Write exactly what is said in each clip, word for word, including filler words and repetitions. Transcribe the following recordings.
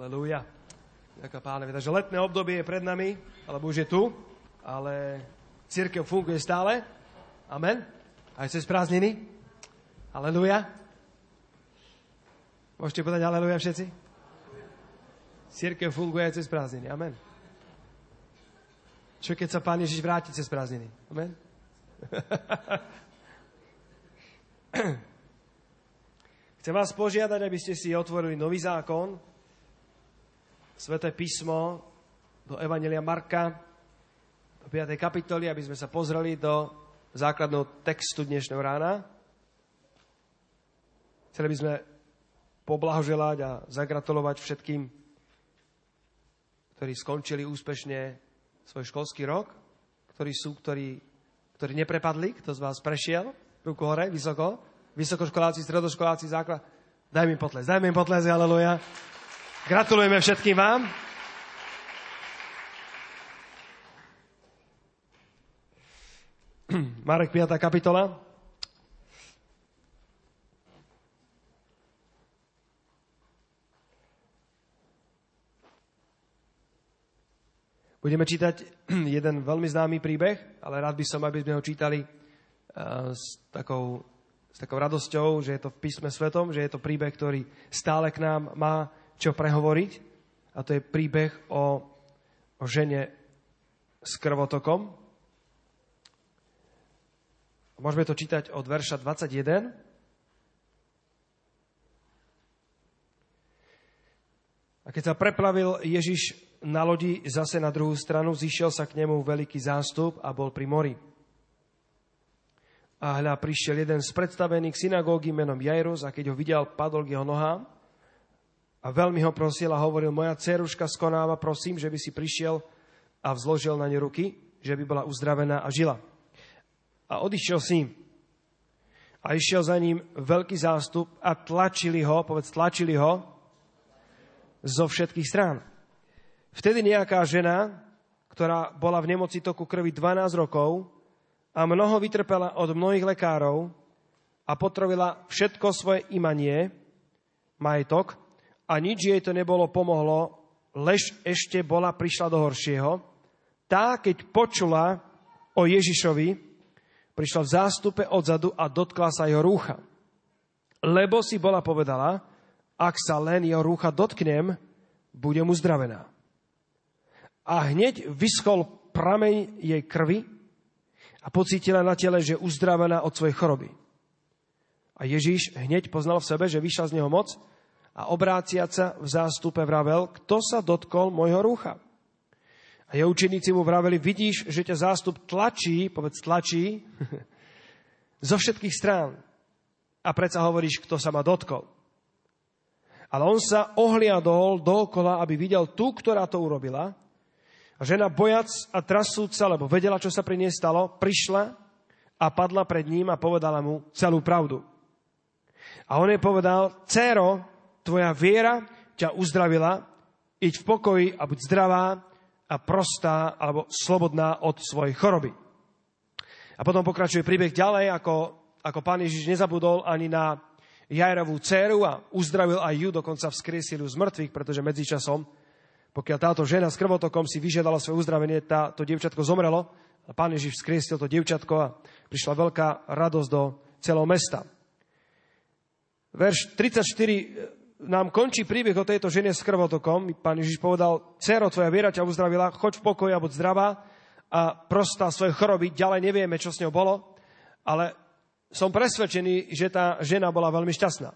Halelúja. Ďakujem pánovi. Takže letné obdobie je pred nami, alebo už je tu, ale cirkev funguje stále. Amen. Aj cez prázdniny. Halelúja. Môžete povedať halelúja všetci? Cirkev funguje aj cez prázdniny. Amen. Čo keď sa Pán Ježiš vráti cez prázdniny? Amen. Chcem vás požiadať, aby ste si otvorili nový zákon, Sväté písmo, do Evanjelia Marka, do piatej kapitoly, aby sme sa pozreli do základného textu dnešného rána. Chceli by sme poblahoželať a zagratulovať všetkým, ktorí skončili úspešne svoj školský rok, ktorí sú, ktorí, ktorí neprepadli, kto z vás prešiel, ruku hore, vysoko, vysokoškoláci, stredoškoláci, základ. Daj mi potles, daj mi potles, haleluja. Gratulujeme všetkým vám. Marek piata kapitola. Budeme čítať jeden veľmi známy príbeh, ale rád by som, aby sme ho čítali uh, s takou, s takou radosťou, že je to v písme svetom, že je to príbeh, ktorý stále k nám má čo prehovoriť. A to je príbeh o, o žene s krvotokom. Môžeme to čítať od verša dvadsaťjeden. A keď sa preplavil Ježiš na lodi zase na druhú stranu, zišiel sa k nemu veľký zástup a bol pri mori. A hľa, prišiel jeden z predstavených synagógy menom Jairus a keď ho videl, padol k jeho nohám a veľmi ho prosil a hovoril: moja dceruška skonáva, prosím, že by si prišiel a vzložil na ňu ruky, že by bola uzdravená a žila. A odišiel s ním. A išiel za ním veľký zástup a tlačili ho, povedz, tlačili ho zo všetkých strán. Vtedy nejaká žena, ktorá bola v nemoci toku krvi dvanásť rokov a mnoho vytrpela od mnohých lekárov a potrovila všetko svoje imanie, majetok, a nič jej to nebolo pomohlo, lež ešte bola prišla do horšieho. Tá, keď počula o Ježišovi, prišla v zástupe odzadu a dotkla sa jeho rúcha. Lebo si bola povedala, ak sa len jeho rúcha dotknem, budem uzdravená. A hneď vyschol prameň jej krvi a pocítila na tele, že je uzdravená od svojej choroby. A Ježiš hneď poznal v sebe, že vyšla z neho moc, a obráciac sa v zástupe vravel: kto sa dotkol môjho rúcha? A jeho učeníci mu vraveli: vidíš, že ťa zástup tlačí, povedz tlačí, zo všetkých strán. A predsa hovoríš, kto sa ma dotkol. Ale on sa ohliadol dookola, aby videl tú, ktorá to urobila. A žena, bojac a trasúca, lebo vedela, čo sa pri nej stalo, prišla a padla pred ním a povedala mu celú pravdu. A on jej povedal: dcéro, tvoja viera ťa uzdravila, iď v pokoji a buď zdravá a prostá alebo slobodná od svojej choroby. A potom pokračuje príbeh ďalej, ako, ako Pán Ježiš nezabudol ani na Jairovú dcéru a uzdravil aj ju, dokonca vzkriesil ju z mŕtvych, pretože medzičasom, pokiaľ táto žena s krvotokom si vyžiadala svoje uzdravenie, tá, to dievčatko zomrelo a Pán Ježiš vzkriesil to dievčatko a prišla veľká radosť do celého mesta. Verš tridsaťštyri nám končí príbeh o tejto žene s krvotokom. Pán Ježiš povedal: dcéro, tvoja viera ťa uzdravila, choď v pokoji a buď zdravá a prostá svoje choroby. Ďalej nevieme, čo s ňou bolo, ale som presvedčený, že tá žena bola veľmi šťastná.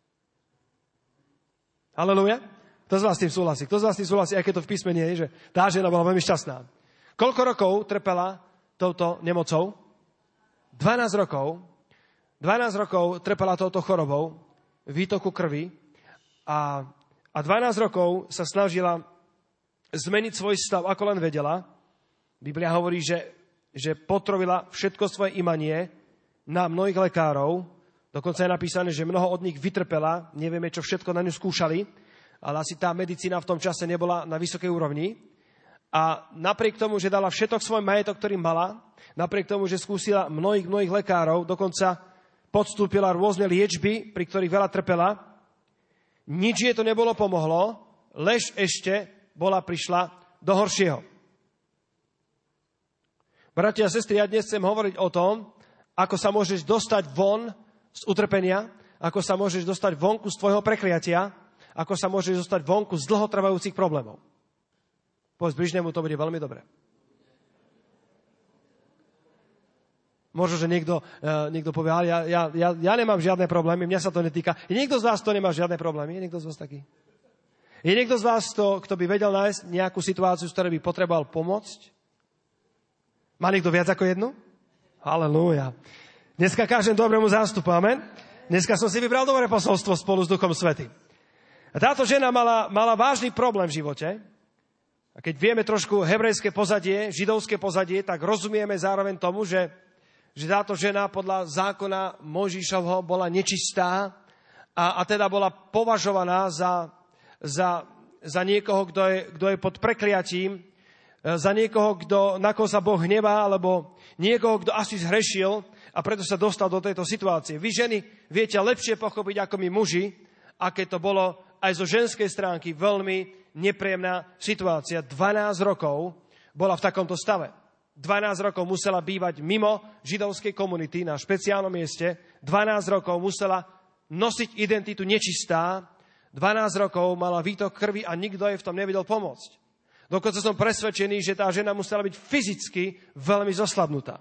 Halelúja. Kto z vás s tým súhlasí? Kto z vás s tým súhlasí, aj keď to v písme nie je, že tá žena bola veľmi šťastná? Koľko rokov trpela touto nemocou? dvanásť rokov. dvanásť rokov trpela touto chorobou, výtoku krvi. A, a dvanásť rokov sa snažila zmeniť svoj stav, ako len vedela. Biblia hovorí, že, že potrovila všetko svoje imanie na mnohých lekárov. Dokonca je napísané, že mnoho od nich vytrpela. Nevieme, čo všetko na ňu skúšali, ale asi tá medicína v tom čase nebola na vysokej úrovni. A napriek tomu, že dala všetok svoj majetok, ktorý mala, napriek tomu, že skúsila mnohých, mnohých lekárov, dokonca podstúpila rôzne liečby, pri ktorých veľa trpela, nič jej to nebolo pomohlo, lež ešte bola prišla do horšieho. Bratia a sestry, ja dnes chcem hovoriť o tom, ako sa môžeš dostať von z utrpenia, ako sa môžeš dostať vonku z tvojho prekliatia, ako sa môžeš dostať vonku z dlhotrvajúcich problémov. Povedz bližnému, to bude veľmi dobre. Možno, že niekto, uh, niekto povie, ale ja, ja, ja, ja nemám žiadne problémy, mňa sa to netýka. Je niekto z vás, kto nemá žiadne problémy? Je niekto z vás taký? Je niekto z vás, kto, kto by vedel nájsť nejakú situáciu, z ktorej by potreboval pomôcť? Má niekto viac ako jednu? Halelúja. Dneska kážem dobrému zástupu, amen? Dneska som si vybral dobré posolstvo spolu s Duchom Svätým. A táto žena mala, mala vážny problém v živote. A keď vieme trošku hebrejské pozadie, židovské pozadie, tak rozumieme zároveň tomu, že, že táto žena podľa zákona Mojžišovho bola nečistá a, a teda bola považovaná za, za, za niekoho, kto je, kto je pod prekliatím, za niekoho, kto, na koho sa Boh hnevá, alebo niekoho, kto asi zhrešil a preto sa dostal do tejto situácie. Vy ženy viete lepšie pochopiť ako my muži, aké to bolo aj zo ženskej stránky veľmi nepríjemná situácia. dvanásť rokov bola v takomto stave. dvanásť rokov musela bývať mimo židovskej komunity na špeciálnom mieste. dvanásť rokov musela nosiť identitu nečistá. dvanásť rokov mala výtok krvi a nikto jej v tom nevedel pomôcť. Dokonca som presvedčený, že tá žena musela byť fyzicky veľmi zoslabnutá.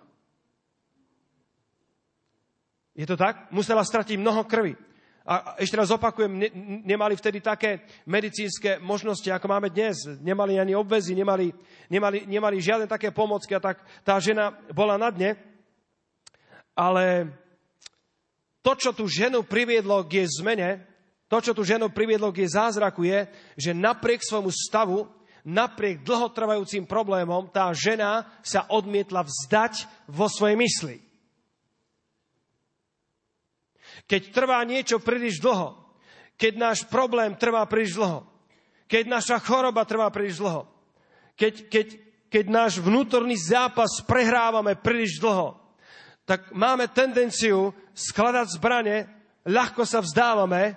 Je to tak? Musela stratiť mnoho krvi. A ešte raz opakujem, ne, nemali vtedy také medicínske možnosti, ako máme dnes. Nemali ani obväzy, nemali, nemali, nemali žiadne také pomocky a tak tá žena bola na dne. Ale to, čo tú ženu priviedlo k jej zmene, to, čo tú ženu priviedlo k jej zázraku je, že napriek svojmu stavu, napriek dlhotrvajúcim problémom, tá žena sa odmietla vzdať vo svojej mysli. Keď trvá niečo príliš dlho, keď náš problém trvá príliš dlho, keď naša choroba trvá príliš dlho, keď, keď, keď náš vnútorný zápas prehrávame príliš dlho, tak máme tendenciu skladať zbrane, ľahko sa vzdávame,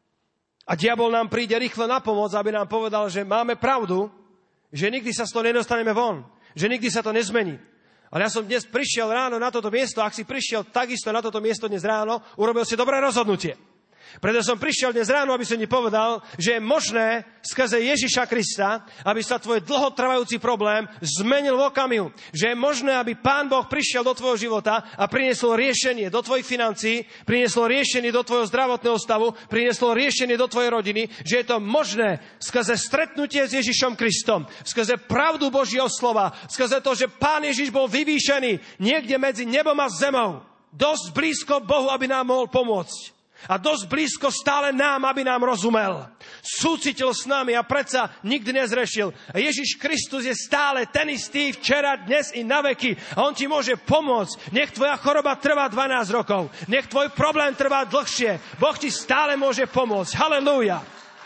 a diabol nám príde rýchlo na pomoc, aby nám povedal, že máme pravdu, že nikdy sa z toho nedostaneme von, že nikdy sa to nezmení. Ale ja som dnes prišiel ráno na toto miesto, ak si prišiel takisto na toto miesto dnes ráno, urobil si dobré rozhodnutie. Preto som prišiel dnes ráno, aby som ti povedal, že je možné skrze Ježiša Krista, aby sa tvoj dlhotrvajúci problém zmenil v okamihu. Že je možné, aby Pán Boh prišiel do tvojho života a priniesol riešenie do tvojich financií, priniesol riešenie do tvojho zdravotného stavu, priniesol riešenie do tvojej rodiny, že je to možné skrze stretnutie s Ježišom Kristom, skrze pravdu Božieho slova, skrze to, že Pán Ježiš bol vyvýšený niekde medzi nebom a zemou, dosť blízko Bohu, aby nám mohol pomôcť. A dosť blízko stále nám, aby nám rozumel. Súcitil s nami a predsa nikdy nezrešil. A Ježiš Kristus je stále ten istý včera, dnes i na veky. A on ti môže pomôcť. Nech tvoja choroba trvá dvanásť rokov. Nech tvoj problém trvá dlhšie. Boh ti stále môže pomôcť. Halelúja.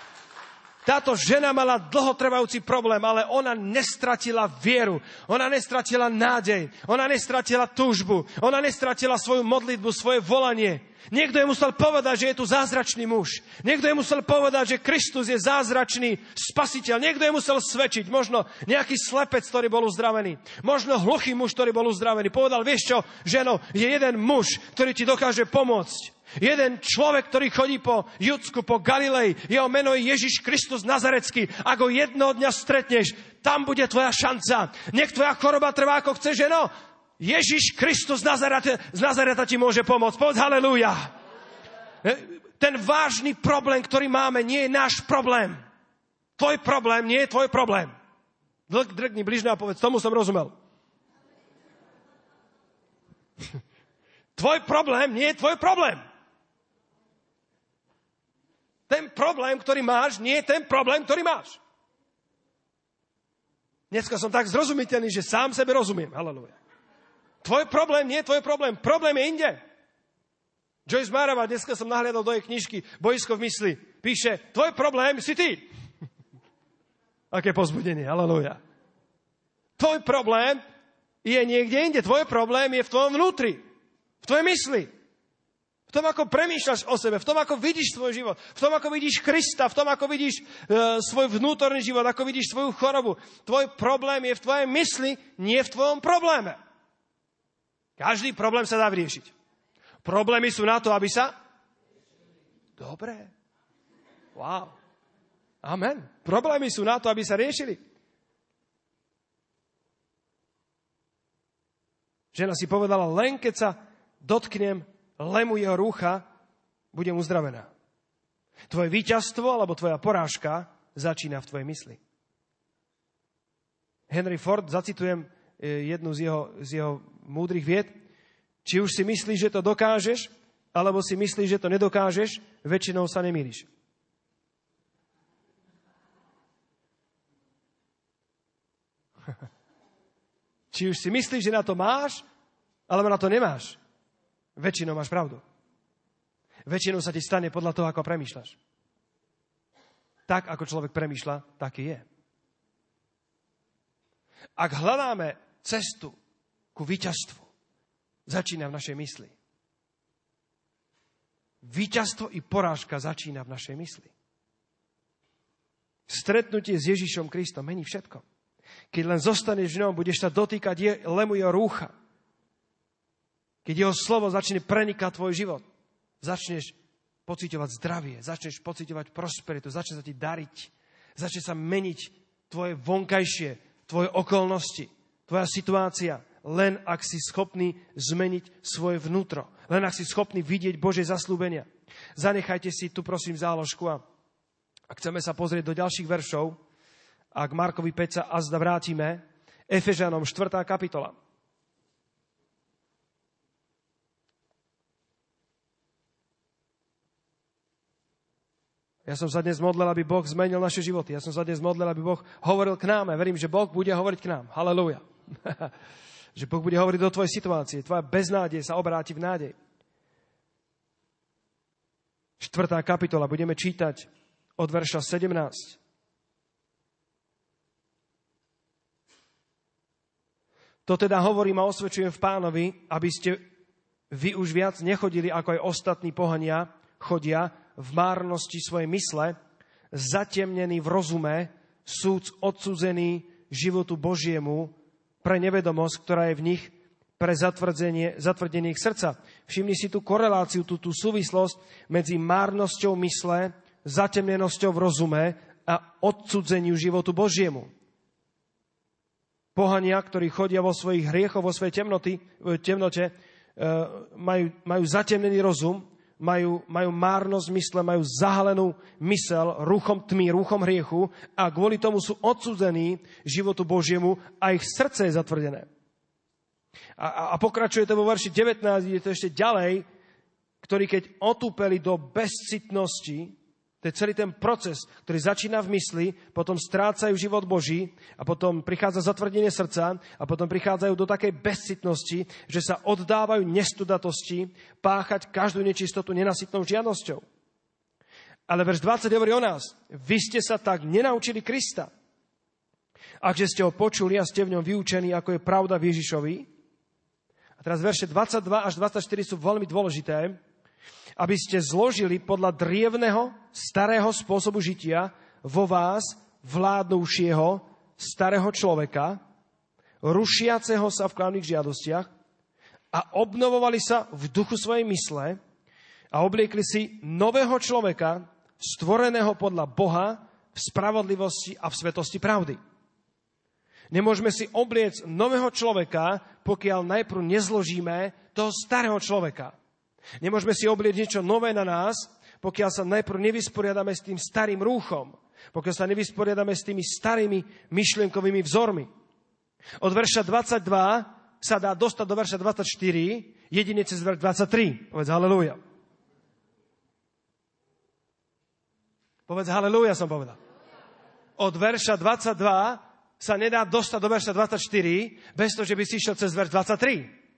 Táto žena mala dlhotrvajúci problém, ale ona nestratila vieru. Ona nestratila nádej. Ona nestratila túžbu. Ona nestratila svoju modlitbu, svoje volanie. Niekto jej musel povedať, že je tu zázračný muž. Niekto jej musel povedať, že Kristus je zázračný spasiteľ. Niekto jej musel svedčiť. Možno nejaký slepec, ktorý bol uzdravený. Možno hluchý muž, ktorý bol uzdravený. Povedal, vieš čo, ženo, je jeden muž, ktorý ti dokáže pomôcť. Jeden človek, ktorý chodí po Judsku, po Galilei, jeho meno je Ježiš Kristus Nazarecký. Ak ho jednoho dňa stretneš, tam bude tvoja šanca. Nech tvoja choroba trvá, ako chce, ženo. Ježiš Kristus z Nazareta, z Nazareta ti môže pomôcť. Povedz halelúja. Ten vážny problém, ktorý máme, nie je náš problém. Tvoj problém nie je tvoj problém. Drgni bližne a povedz, tomu som rozumel. Tvoj problém nie je tvoj problém. Ten problém, ktorý máš, nie je ten problém, ktorý máš. Dneska som tak zrozumiteľný, že sám sebe rozumiem. Halelúja. Tvoj problém nie je tvoj problém. Problém je inde. Joyce Meyerová, dneska som nahliadol do jej knižky Bojisko v mysli. Píše, tvoj problém si ty. Aké povzbudenie. Halelúja. Tvoj problém je niekde inde. Tvoj problém je v tvojom vnútri. V tvojej mysli. V tom, ako premýšľaš o sebe, v tom, ako vidíš svoj život, v tom, ako vidíš Krista, v tom, ako vidíš e, svoj vnútorný život, ako vidíš svoju chorobu. Tvoj problém je v tvojej mysli, nie v tvojom probléme. Každý problém sa dá vyriešiť. Problémy sú na to, aby sa... Dobre. Wow. Amen. Problémy sú na to, aby sa riešili. Žena si povedala, len keď sa dotknem lemu jeho rúcha, budem uzdravená. Tvoje víťazstvo alebo tvoja porážka začína v tvojej mysli. Henry Ford, zacitujem jednu z jeho, z jeho múdrych vied. Či už si myslíš, že to dokážeš, alebo si myslíš, že to nedokážeš, väčšinou sa nemýliš. Či už si myslíš, že na to máš, alebo na to nemáš, väčšinou máš pravdu. Väčšinou sa ti stane podľa toho, ako premýšľaš. Tak, ako človek premýšľa, taký je. Ak hľadáme cestu ku víťazstvu, začína v našej mysli. Víťazstvo i porážka začína v našej mysli. Stretnutie s Ježišom Kristom mení všetko. Keď len zostaneš v ňom, budeš sa dotýkať je, lemu jeho rúcha. Keď jeho slovo začne prenikať tvoj život, začneš pociťovať zdravie, začneš pociťovať prosperitu, začne sa ti dariť, začne sa meniť tvoje vonkajšie, tvoje okolnosti, tvoja situácia, len ak si schopný zmeniť svoje vnútro, len ak si schopný vidieť Božie zasľúbenia. Zanechajte si tu, prosím, záložku a chceme sa pozrieť do ďalších veršov. A k Markovi päť sa azda vrátime. Efežanom štvrtá kapitola. Ja som sa dnes modlil, aby Boh zmenil naše životy. Ja som sa dnes modlil, aby Boh hovoril k nám. A verím, že Boh bude hovoriť k nám. Halelúja. Že Boh bude hovoriť do tvojej situácie. Tvoja beznádej sa obráti v nádej. štvrtá kapitola. Budeme čítať od verša sedemnásť. To teda hovorím a osvedčujem v Pánovi, aby ste vy už viac nechodili, ako aj ostatní pohania chodia, v márnosti svojej mysle, zatemnení v rozume, súc odsúzený životu Božiemu pre nevedomosť, ktorá je v nich, pre zatvrdenie, zatvrdenie ich srdca. Všimni si tú koreláciu, tú, tú súvislosť medzi márnosťou mysle, zatemnenosťou v rozume a odcudzeniu životu Božiemu. Pohania, ktorí chodia vo svojich hriechoch, vo svojej temnoty, temnote, majú, majú zatemnený rozum, majú, majú márnosť mysle, majú zahalenú mysel rúchom tmy, rúchom hriechu a kvôli tomu sú odsúdení životu Božiemu a ich srdce je zatvrdené. A, a pokračuje to vo verši devätnásť, ide to ešte ďalej, ktorí keď otúpeli do bezcitnosti, to je celý ten proces, ktorý začína v mysli, potom strácajú život Boží a potom prichádza zatvrdenie srdca a potom prichádzajú do takej bezcitnosti, že sa oddávajú nestudatosti páchať každú nečistotu nenasytnou žiadnosťou. Ale verš dvadsať hovorí o nás. Vy ste sa tak nenaučili Krista. Akže ste ho počuli a ste v ňom vyučení, ako je pravda v Ježišovi. A teraz verše dvadsaťdva až dvadsaťštyri sú veľmi dôležité, aby ste zložili podľa drievneho, starého spôsobu žitia vo vás vládnúšieho starého človeka, rušiaceho sa v klamných žiadostiach a obnovovali sa v duchu svojej mysle a obliekli si nového človeka, stvoreného podľa Boha v spravodlivosti a v svetosti pravdy. Nemôžeme si obliecť nového človeka, pokiaľ najprv nezložíme toho starého človeka. Nemôžeme si oblieť niečo nové na nás, pokiaľ sa najprv nevysporiadame s tým starým rúchom, pokiaľ sa nevysporiadame s tými starými myšlienkovými vzormi. Od verša dvadsaťdva sa dá dostať do verša dvadsaťštyri, jedine cez verš dvadsaťtri. Povedz halelúja. Povedz halelúja, som povedal. Od verša dvadsaťdva sa nedá dostať do verša dvadsaťštyri, bez toho, že by si išiel cez verš dvadsaťtri.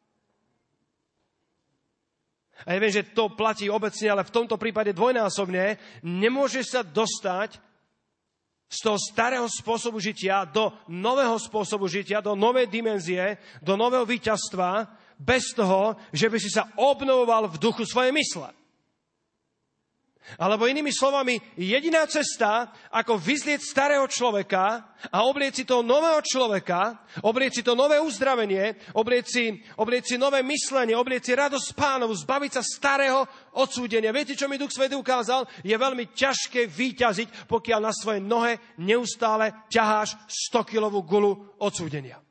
A ja viem, že to platí obecne, ale v tomto prípade dvojnásobne. Nemôžeš sa dostať z toho starého spôsobu žitia do nového spôsobu žitia, do novej dimenzie, do nového víťazstva, bez toho, že by si sa obnovoval v duchu svojej mysle. Alebo inými slovami, jediná cesta, ako vyzlieť starého človeka a oblieť si toho nového človeka, oblieť si to nové uzdravenie, oblieť si, oblieť si nové myslenie, oblieť si radosť Pánovu, zbaviť sa starého odsúdenia. Viete, čo mi Duch Svätý ukázal? Je veľmi ťažké vyťaziť, pokiaľ na svoje nohe neustále ťaháš stokilovú gulu odsúdenia.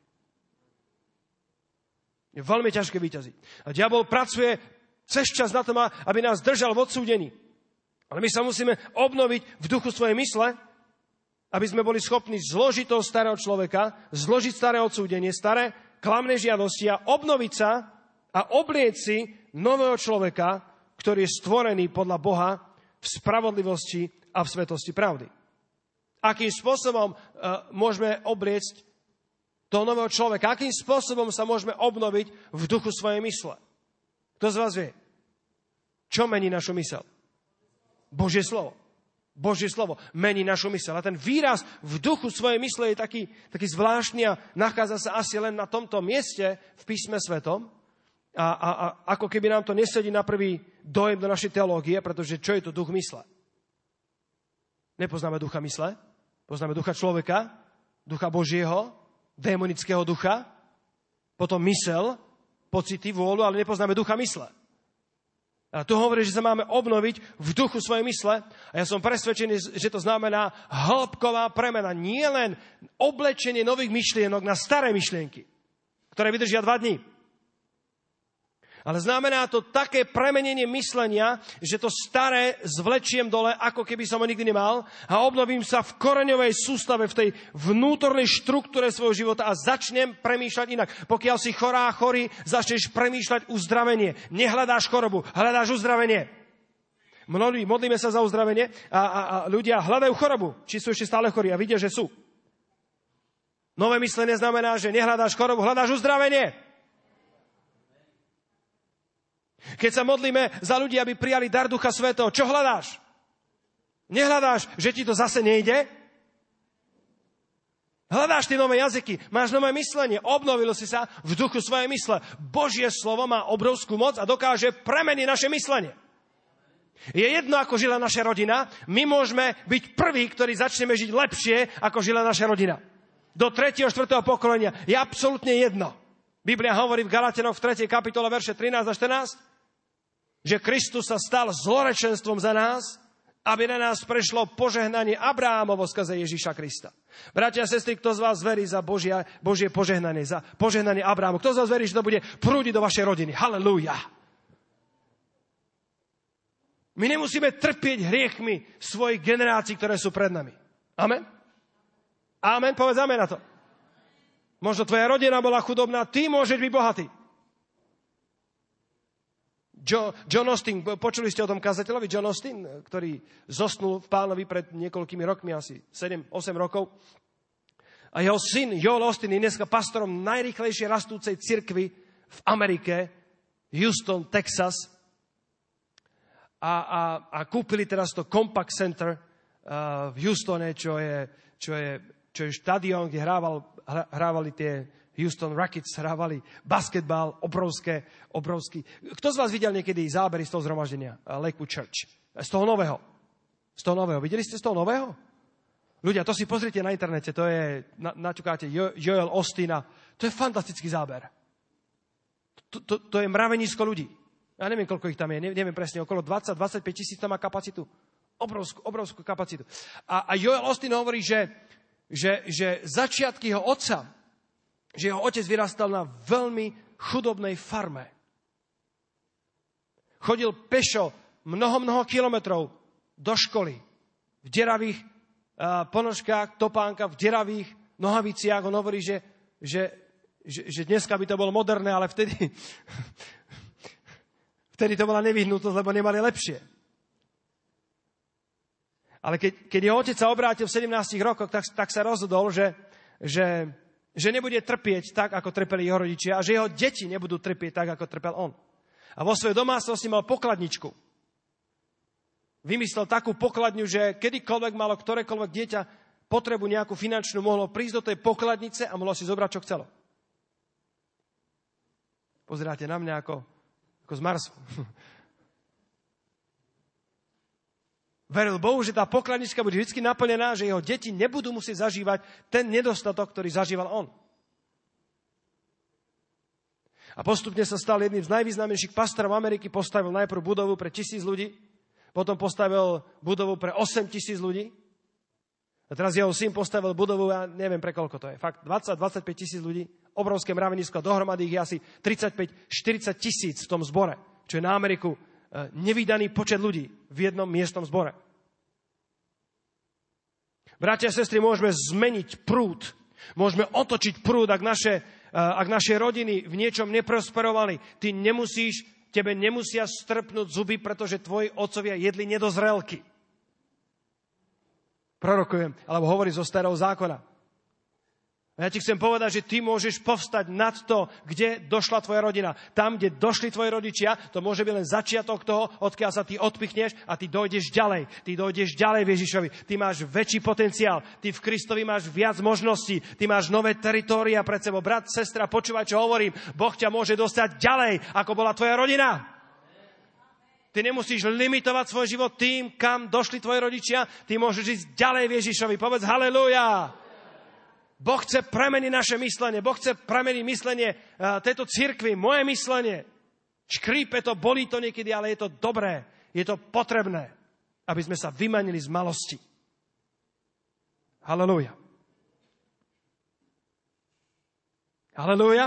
Je veľmi ťažké vyťaziť. A diabol pracuje cez čas na tom, aby nás držal v odsúdení. Ale my sa musíme obnoviť v duchu svojej mysle, aby sme boli schopní zložiť toho starého človeka, zložiť staré odsúdenie, staré klamné žiadosti a obnoviť sa a oblieť si nového človeka, ktorý je stvorený podľa Boha v spravodlivosti a v svetosti pravdy. Akým spôsobom uh, môžeme obliecť toho nového človeka? Akým spôsobom sa môžeme obnoviť v duchu svojej mysle? Kto z vás vie? Čo mení našu myseľ? Božie slovo. Božie slovo mení našu myseľ. A ten výraz v duchu svojej mysle je taký, taký zvláštny a nachádza sa asi len na tomto mieste v písme svetom. A, a, a ako keby nám to nesedí na prvý dojem do našej teológie, pretože čo je to duch mysle? Nepoznáme ducha mysle, poznáme ducha človeka, ducha Božieho, démonického ducha, potom myseľ, pocity, vôľu, ale nepoznáme ducha mysle. A tu hovorí, že sa máme obnoviť v duchu svojej mysle. A ja som presvedčený, že to znamená hĺbková premena. Nie len oblečenie nových myšlienok na staré myšlienky, ktoré vydržia dva dní. Ale znamená to také premenenie myslenia, že to staré zvlečiem dole, ako keby som ho nikdy nemal a obnovím sa v koreňovej sústave, v tej vnútornej štruktúre svojho života a začnem premýšľať inak. Pokiaľ si chorá, chorý, začneš premýšľať uzdravenie. Nehľadáš chorobu, hľadáš uzdravenie. Modlí, modlíme sa za uzdravenie a, a, a ľudia hľadajú chorobu, či sú ešte stále chorí a vidia, že sú. Nové myslenie znamená, že nehľadáš chorobu, hľadáš uzdravenie. Keď sa modlíme za ľudí, aby prijali dar Ducha Svätého, čo hľadáš? Nehľadáš, že ti to zase nejde? Hľadáš tie nové jazyky, máš nové myslenie, obnovil si sa v duchu svojej mysle. Božie slovo má obrovskú moc a dokáže premeniť naše myslenie. Je jedno, ako žila naša rodina, my môžeme byť prví, ktorí začneme žiť lepšie, ako žila naša rodina. Do tretieho, štvrtého pokolenia je absolútne jedno. Biblia hovorí v Galatianoch v tretej kapitole verše trinásť a štrnásť, že Kristus sa stal zlorečenstvom za nás, aby na nás prešlo požehnanie Abrahámovo skrze Ježíša Krista. Bratia a sestry, kto z vás verí za Božia, Božie požehnanie, za požehnanie Abrahámu? Kto z vás verí, že to bude prúdiť do vašej rodiny? Halelúja! My nemusíme trpieť hriechmi svojich generácií, ktoré sú pred nami. Amen? Amen, povedz amen na to. Možno tvoja rodina bola chudobná, ty môžeš byť bohatý. Jo, John Austin, počuli ste o tom kazateľovi John Austin, ktorý zosnul v Pánovi pred niekoľkými rokmi, asi sedem osem rokov. A jeho syn Joel Austin je dneska pastorom najrýchlejšie rastúcej cirkvi v Amerike, Houston, Texas. A, a, a kúpili teraz to Compaq Center uh, v Houstone, čo je, čo je, čo je štadión, kde hrával, hrávali tie Houston Rockets, hrávali basketbal, obrovské, obrovský. Kto z vás videl niekedy zábery z toho zhromaždenia? Lakewood Church. Z toho nového. Z toho nového. Videli ste z toho nového? Ľudia, to si pozrite na internete, to je, na, naťukáte jo, Joel Austina. To je fantastický záber. To, to, to je mravenisko ľudí. Ja neviem, koľko ich tam je, neviem presne, okolo dvadsať dvadsaťpäť tisíc tam má kapacitu. Obrovskú, obrovskú kapacitu. A, a Joel Austin hovorí, že, že, že začiatky jeho otca, že jeho otec vyrastal na veľmi chudobnej farme. Chodil pešo mnoho, mnoho kilometrov do školy. V deravých uh, ponožkách, topánkach, v deravých nohaviciach. On hovorí, že, že, že, že dneska by to bolo moderné, ale vtedy, vtedy to bola nevyhnutnosť, lebo nemali lepšie. Ale keď, keď jeho otec sa obrátil v sedemnástich rokoch, tak, tak sa rozhodol, že, že že nebude trpieť tak, ako trpeli jeho rodičia a že jeho deti nebudú trpieť tak, ako trpel on. A vo svojej domácnosti mal pokladničku. Vymyslel takú pokladňu, že kedykoľvek malo ktorékoľvek dieťa potrebu nejakú finančnú, mohlo prísť do tej pokladnice a mohlo si zobrať, čo chcelo. Pozeráte na mňa ako, ako z Marsu. Veril Bohu, že tá pokladnička bude vždy naplnená, že jeho deti nebudú musieť zažívať ten nedostatok, ktorý zažíval on. A postupne sa stal jedným z najvýznamnejších pastorov Ameriky. Postavil najprv budovu pre tisíc ľudí, potom postavil budovu pre osem tisíc ľudí. A teraz jeho syn postavil budovu, ja neviem pre koľko to je. Fakt dvadsať až dvadsaťpäť tisíc ľudí, obrovské mravenisko, dohromady ich je asi tridsaťpäť až štyridsať tisíc v tom zbore, čo je na Ameriku nevídaný počet ľudí v jednom miestnom zbore. Bratia a sestry, môžeme zmeniť prúd. Môžeme otočiť prúd, ak naše, ak naše rodiny v niečom neprosperovali. Ty nemusíš, tebe nemusia strpnúť zuby, pretože tvoji otcovia jedli nedozrelky. Prorokujem, alebo hovorí zo starého zákona. A ja ti chcem povedať, že ty môžeš povstať nad to, kde došla tvoja rodina. Tam, kde došli tvoji rodičia, to môže byť len začiatok toho, odkiaľ sa ty odpichneš a ty dojdeš ďalej. Ty dojdeš ďalej v Ježišovi. Ty máš väčší potenciál. Ty v Kristovi máš viac možností. Ty máš nové teritória pred sebou. Brat, sestra, počúvaj, čo hovorím. Boh ťa môže dostať ďalej, ako bola tvoja rodina. Ty nemusíš limitovať svoj život tým, kam došli tvoji rodičia. Ty môžeš ísť ďalej v Ježišovi. Povedz halelúja. Boh chce premeniť naše myslenie. Boh chce premeniť myslenie uh, tejto cirkvi, moje myslenie. Škrípe to, bolí to niekedy, ale je to dobré. Je to potrebné, aby sme sa vymanili z malosti. Halelúja. Halelúja.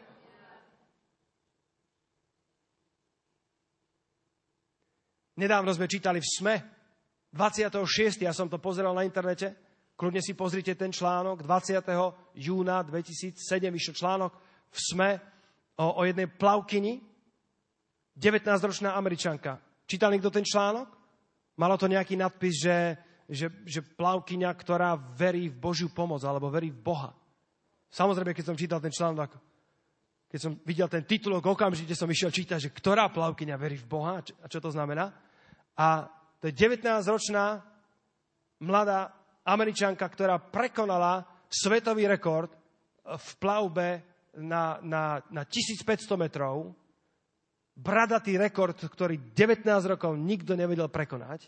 Nedávno sme čítali v es em e dvadsiateho šiesteho Ja som to pozeral na internete. Kľudne si pozrite ten článok. dvadsiateho júna dvetisícsedem vyšiel článok v es em e o, o jednej plavkyni. devätnásťročná Američanka. Čítal niekto ten článok? Malo to nejaký nadpis, že, že, že plavkyňa, ktorá verí v Božiu pomoc alebo verí v Boha. Samozrejme, keď som čítal ten článok, keď som videl ten titulok, okamžite som išiel čítať, že ktorá plavkyňa verí v Boha a čo to znamená. A to je devätnásťročná mladá Američanka, ktorá prekonala svetový rekord v plavbe na, na, na tisícpäťsto metrov. Bradatý rekord, ktorý devätnásť rokov nikto nevedel prekonať.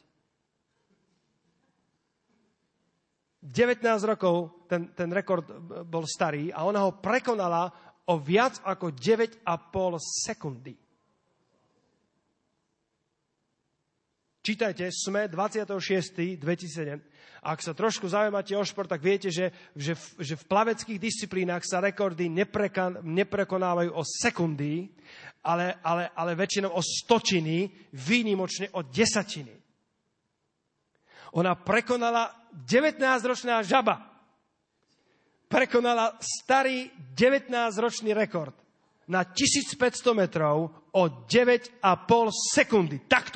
devätnásť rokov ten, ten rekord bol starý a ona ho prekonala o viac ako deväť a pol sekundy. Čítajte es em e dvadsiateho šiesteho dvetisícsedem Ak sa trošku zaujímate o šport, tak viete, že, že, v, že v plaveckých disciplínach sa rekordy neprekan, neprekonávajú o sekundy, ale, ale, ale väčšinou o stočiny, výnimočne o desatiny. Ona prekonala devätnásťročná žaba. Prekonala starý devätnásťročný rekord na tisícpäťsto metrov o deväť a pol sekundy. Takto.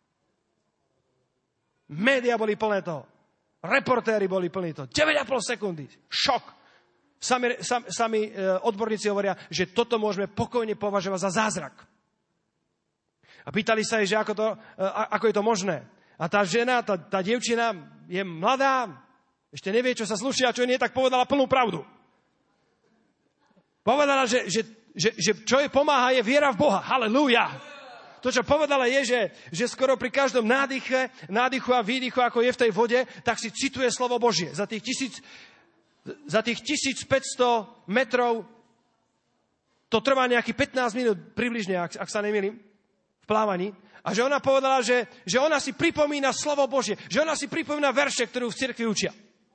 Média boli plné toho. Reportéri boli plní toho. deväť a pol sekundy. Šok. Sami, sami, sami odborníci hovoria, že toto môžeme pokojne považovať za zázrak. A pýtali sa jej, že ako, to, ako je to možné. A tá žena, tá, tá dievčina je mladá, ešte nevie, čo sa sluší a čo nie, tak povedala plnú pravdu. Povedala, že, že, že, že čo jej pomáha, je viera v Boha. Halelúja. To, čo povedala, je, že, že skoro pri každom nádyche, nádychu a výdychu, ako je v tej vode, tak si cituje slovo Božie. Za tých, tisíc, za tých tisícpäťsto metrov to trvá nejakých pätnásť minút približne, ak, ak sa nemýlim, v plávaní. A že ona povedala, že, že ona si pripomína slovo Božie, že ona si pripomína verše, ktorú v cirkvi učia.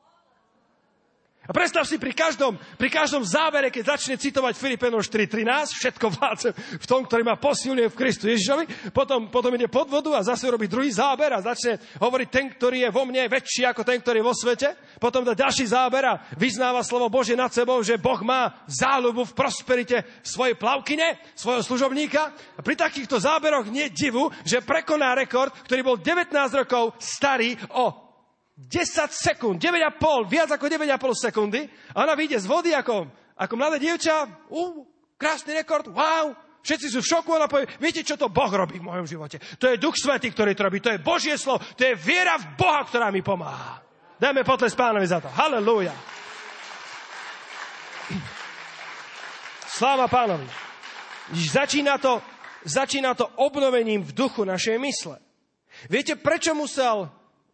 A predstav si pri každom, pri každom zábere, keď začne citovať Filipenom štyri trinásť, všetko vládze v tom, ktorý ma posilňuje v Kristu Ježišovi, potom, potom ide pod vodu a zase robí druhý záber a začne hovoriť ten, ktorý je vo mne väčší ako ten, ktorý je vo svete. Potom dá ďalší záber a vyznáva slovo Božie nad sebou, že Boh má záľubu v prosperite svojej plavkyne, svojho služobníka. A pri takýchto záberoch nie divu, že prekoná rekord, ktorý bol devätnásť rokov starý o desať sekúnd, deväť a pol, viac ako deväť a pol sekundy. A ona vyjde z vody ako, ako mladé dievča. Uh, krásny rekord, wow. Všetci sú v šoku. Ona povie, viete, čo to Boh robí v mojom živote? To je Duch Svätý, ktorý to robí. To je Božie slovo. To je viera v Boha, ktorá mi pomáha. Dajme potles Pánovi za to. Halelúja. Sláva Pánovi. Začína to, začína to obnovením v duchu našej mysle. Viete, prečo musel...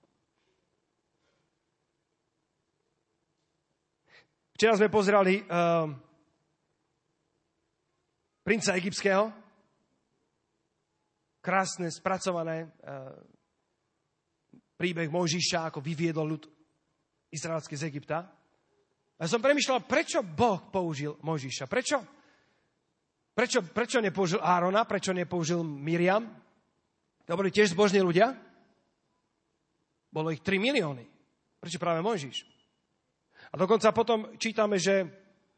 Včera sme pozerali uh, princa egyptského. Krásne, spracované uh, príbeh Mojžiša, ako vyviedol ľud izraelský z Egypta. A ja som premýšľal, prečo Boh použil Mojžiša? Prečo? Prečo, prečo nepoužil Árona? Prečo nepoužil Miriam? To boli tiež zbožní ľudia. Bolo ich tri milióny. Prečo práve Mojžiš? A dokonca potom čítame, že,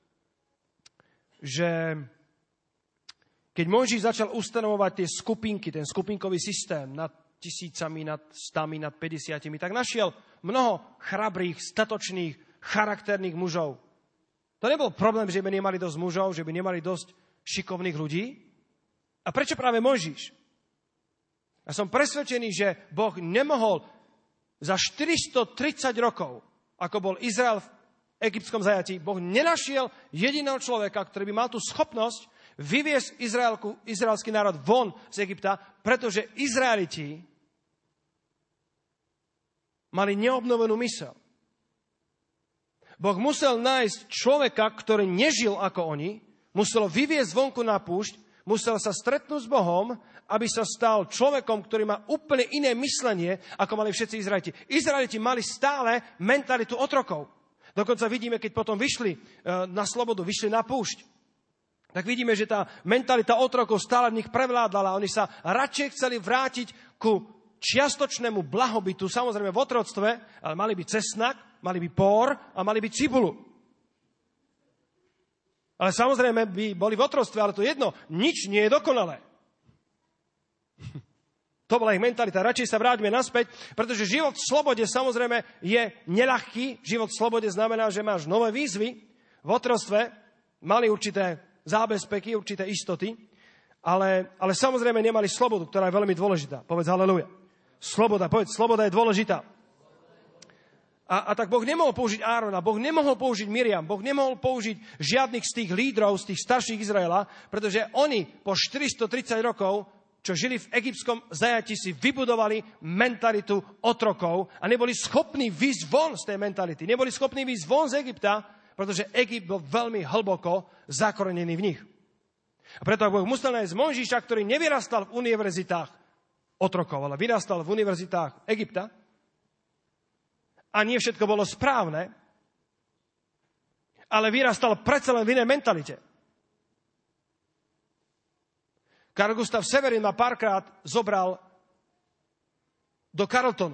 že keď Mojžiš začal ustanovovať tie skupinky, ten skupinkový systém nad tisícami, nad stami, nad päťdesiatimi, tak našiel mnoho chrabrých, statočných, charakterných mužov. To nebol problém, že by nemali dosť mužov, že by nemali dosť šikovných ľudí. A prečo práve Mojžiš? Ja som presvedčený, že Boh nemohol za štyristotridsať rokov, ako bol Izrael v egyptskom zajatí, Boh nenašiel jediného človeka, ktorý by mal tú schopnosť vyviesť Izraelku, izraelský národ von z Egypta, pretože Izraeliti mali neobnovenú myseľ. Boh musel nájsť človeka, ktorý nežil ako oni, musel vyviesť vonku na púšť, musel sa stretnúť s Bohom, aby sa stal človekom, ktorý má úplne iné myslenie, ako mali všetci Izraeliti. Izraeliti mali stále mentalitu otrokov. Dokonca vidíme, keď potom vyšli na slobodu, vyšli na púšť, tak vidíme, že tá mentalita otrokov stále v nich prevládala. Oni sa radšej chceli vrátiť ku čiastočnému blahobytu, samozrejme v otroctve, ale mali by cesnak, mali by pór a mali by cibulu. Ale samozrejme by boli v otroctve, ale to jedno, nič nie je dokonalé. To bola ich mentalita. Radšej sa vráťme naspäť, pretože život v slobode samozrejme je neľahký. Život v slobode znamená, že máš nové výzvy. V otroctve mali určité zábezpeky, určité istoty, ale, ale samozrejme nemali slobodu, ktorá je veľmi dôležitá. Povedz haleluja. Sloboda, povedz, sloboda je dôležitá. A, a tak Boh nemohol použiť Árona, Boh nemohol použiť Miriam, Boh nemohol použiť žiadnych z tých lídrov, z tých starších Izraela, pretože oni po štyristotridsať rokov, čo žili v egyptskom zajatí, si vybudovali mentalitu otrokov a neboli schopní výjsť von z tej mentality. Neboli schopní výjsť von z Egypta, pretože Egypt bol veľmi hlboko zakorenený v nich. A preto Boh musel nájsť Mojžiša, ktorý nevyrastal v univerzitách otrokov, ale vyrastal v univerzitách Egypta. A nie všetko bolo správne, ale vyrastal predsa len v inej mentalite. Carl Gustav Severin ma párkrát zobral do Carltonu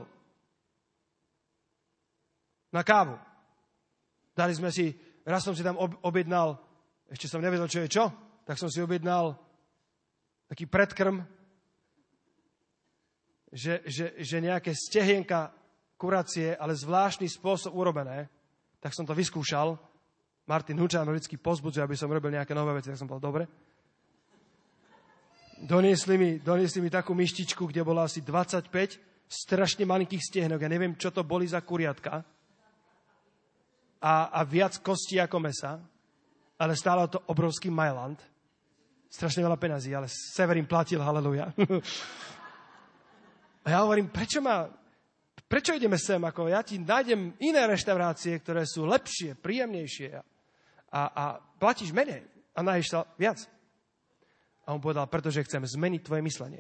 na kávu. Dali sme si, raz som si tam objednal, ešte som nevedel, čo je čo, tak som si objednal taký predkrm, že, že, že nejaké stehienka kuracie, ale zvláštny spôsob urobené, tak som to vyskúšal. Martin Hučan vždycky pozbudzuje, aby som robil nejaké nové veci, tak som povedal, dobre. Doniesli mi, doniesli mi takú myštičku, kde bolo asi dvadsaťpäť strašne malinkých stehnok. Ja neviem, čo to boli za kuriatka. A, a viac kostí ako mesa. Ale stálo to obrovský Mailand. Strašne veľa peňazí, ale Severin platil, haleluja. A ja hovorím, prečo ma, prečo ideme sem? Ako ja ti nájdem iné reštaurácie, ktoré sú lepšie, príjemnejšie. A, a platíš menej. A nájdeš sa viac. A on povedal, pretože chcem zmeniť tvoje myslenie.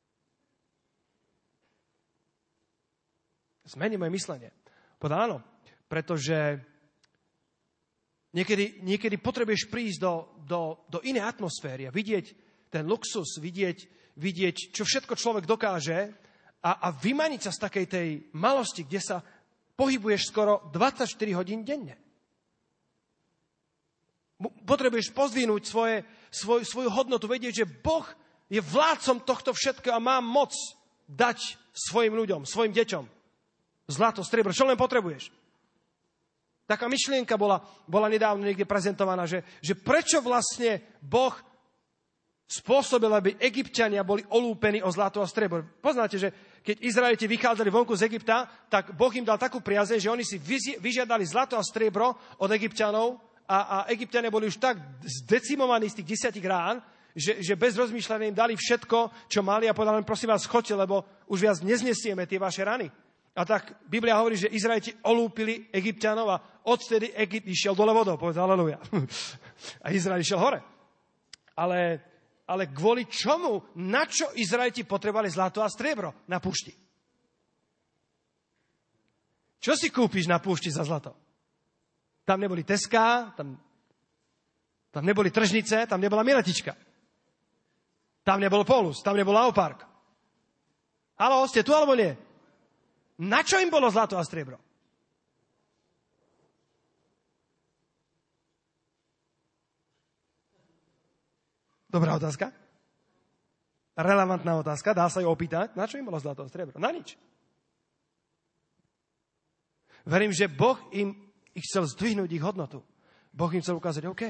Zmeni moje myslenie. Povedal, áno, pretože niekedy, niekedy potrebuješ prísť do, do, do inej atmosféry a vidieť ten luxus, vidieť, vidieť čo všetko človek dokáže a, a vymaniť sa z takej tej malosti, kde sa pohybuješ skoro dvadsaťštyri hodín denne. Potrebuješ pozdvihnúť svoje, svoj, svoju hodnotu, vedieť, že Boh je vládcom tohto všetkého a má moc dať svojim ľuďom, svojim deťom zlato, striebro. Čo len potrebuješ? Taká myšlienka bola, bola nedávno niekde prezentovaná, že, že prečo vlastne Boh spôsobil, aby Egypťania boli olúpení o zlato a striebro. Poznáte, že keď Izraeliti vychádzali vonku z Egypta, tak Boh im dal takú priazeň, že oni si vyžiadali zlato a striebro od Egypťanov. A, a Egypťania boli už tak zdecimovaní z tých desiatich rán, že, že bez rozmýšľania im dali všetko, čo mali a povedali, prosím vás, choďte, lebo už viac neznesieme tie vaše rany. A tak Biblia hovorí, že Izraeliti olúpili Egypťanov a odtedy Egypt išiel dole vodou. Povedz aleluja. A Izrael išiel hore. Ale, ale kvôli čomu, na čo Izraeliti potrebovali zlato a striebro na púšti? Čo si kúpiš na púšti za zlato? Tam neboli Teská, tam, tam neboli tržnice, tam nebola Miletička. Tam nebol Polus, tam nebol Aupark. Haló, ste tu alebo nie? Na čo im bolo zlato a striebro? Dobrá otázka. Relevantná otázka, dá sa ju opýtať. Na čo im bolo zlato a striebro? Na nič. Verím, že Boh im ich chcel zdvihnúť ich hodnotu. Boh im chcel ukázať, OK,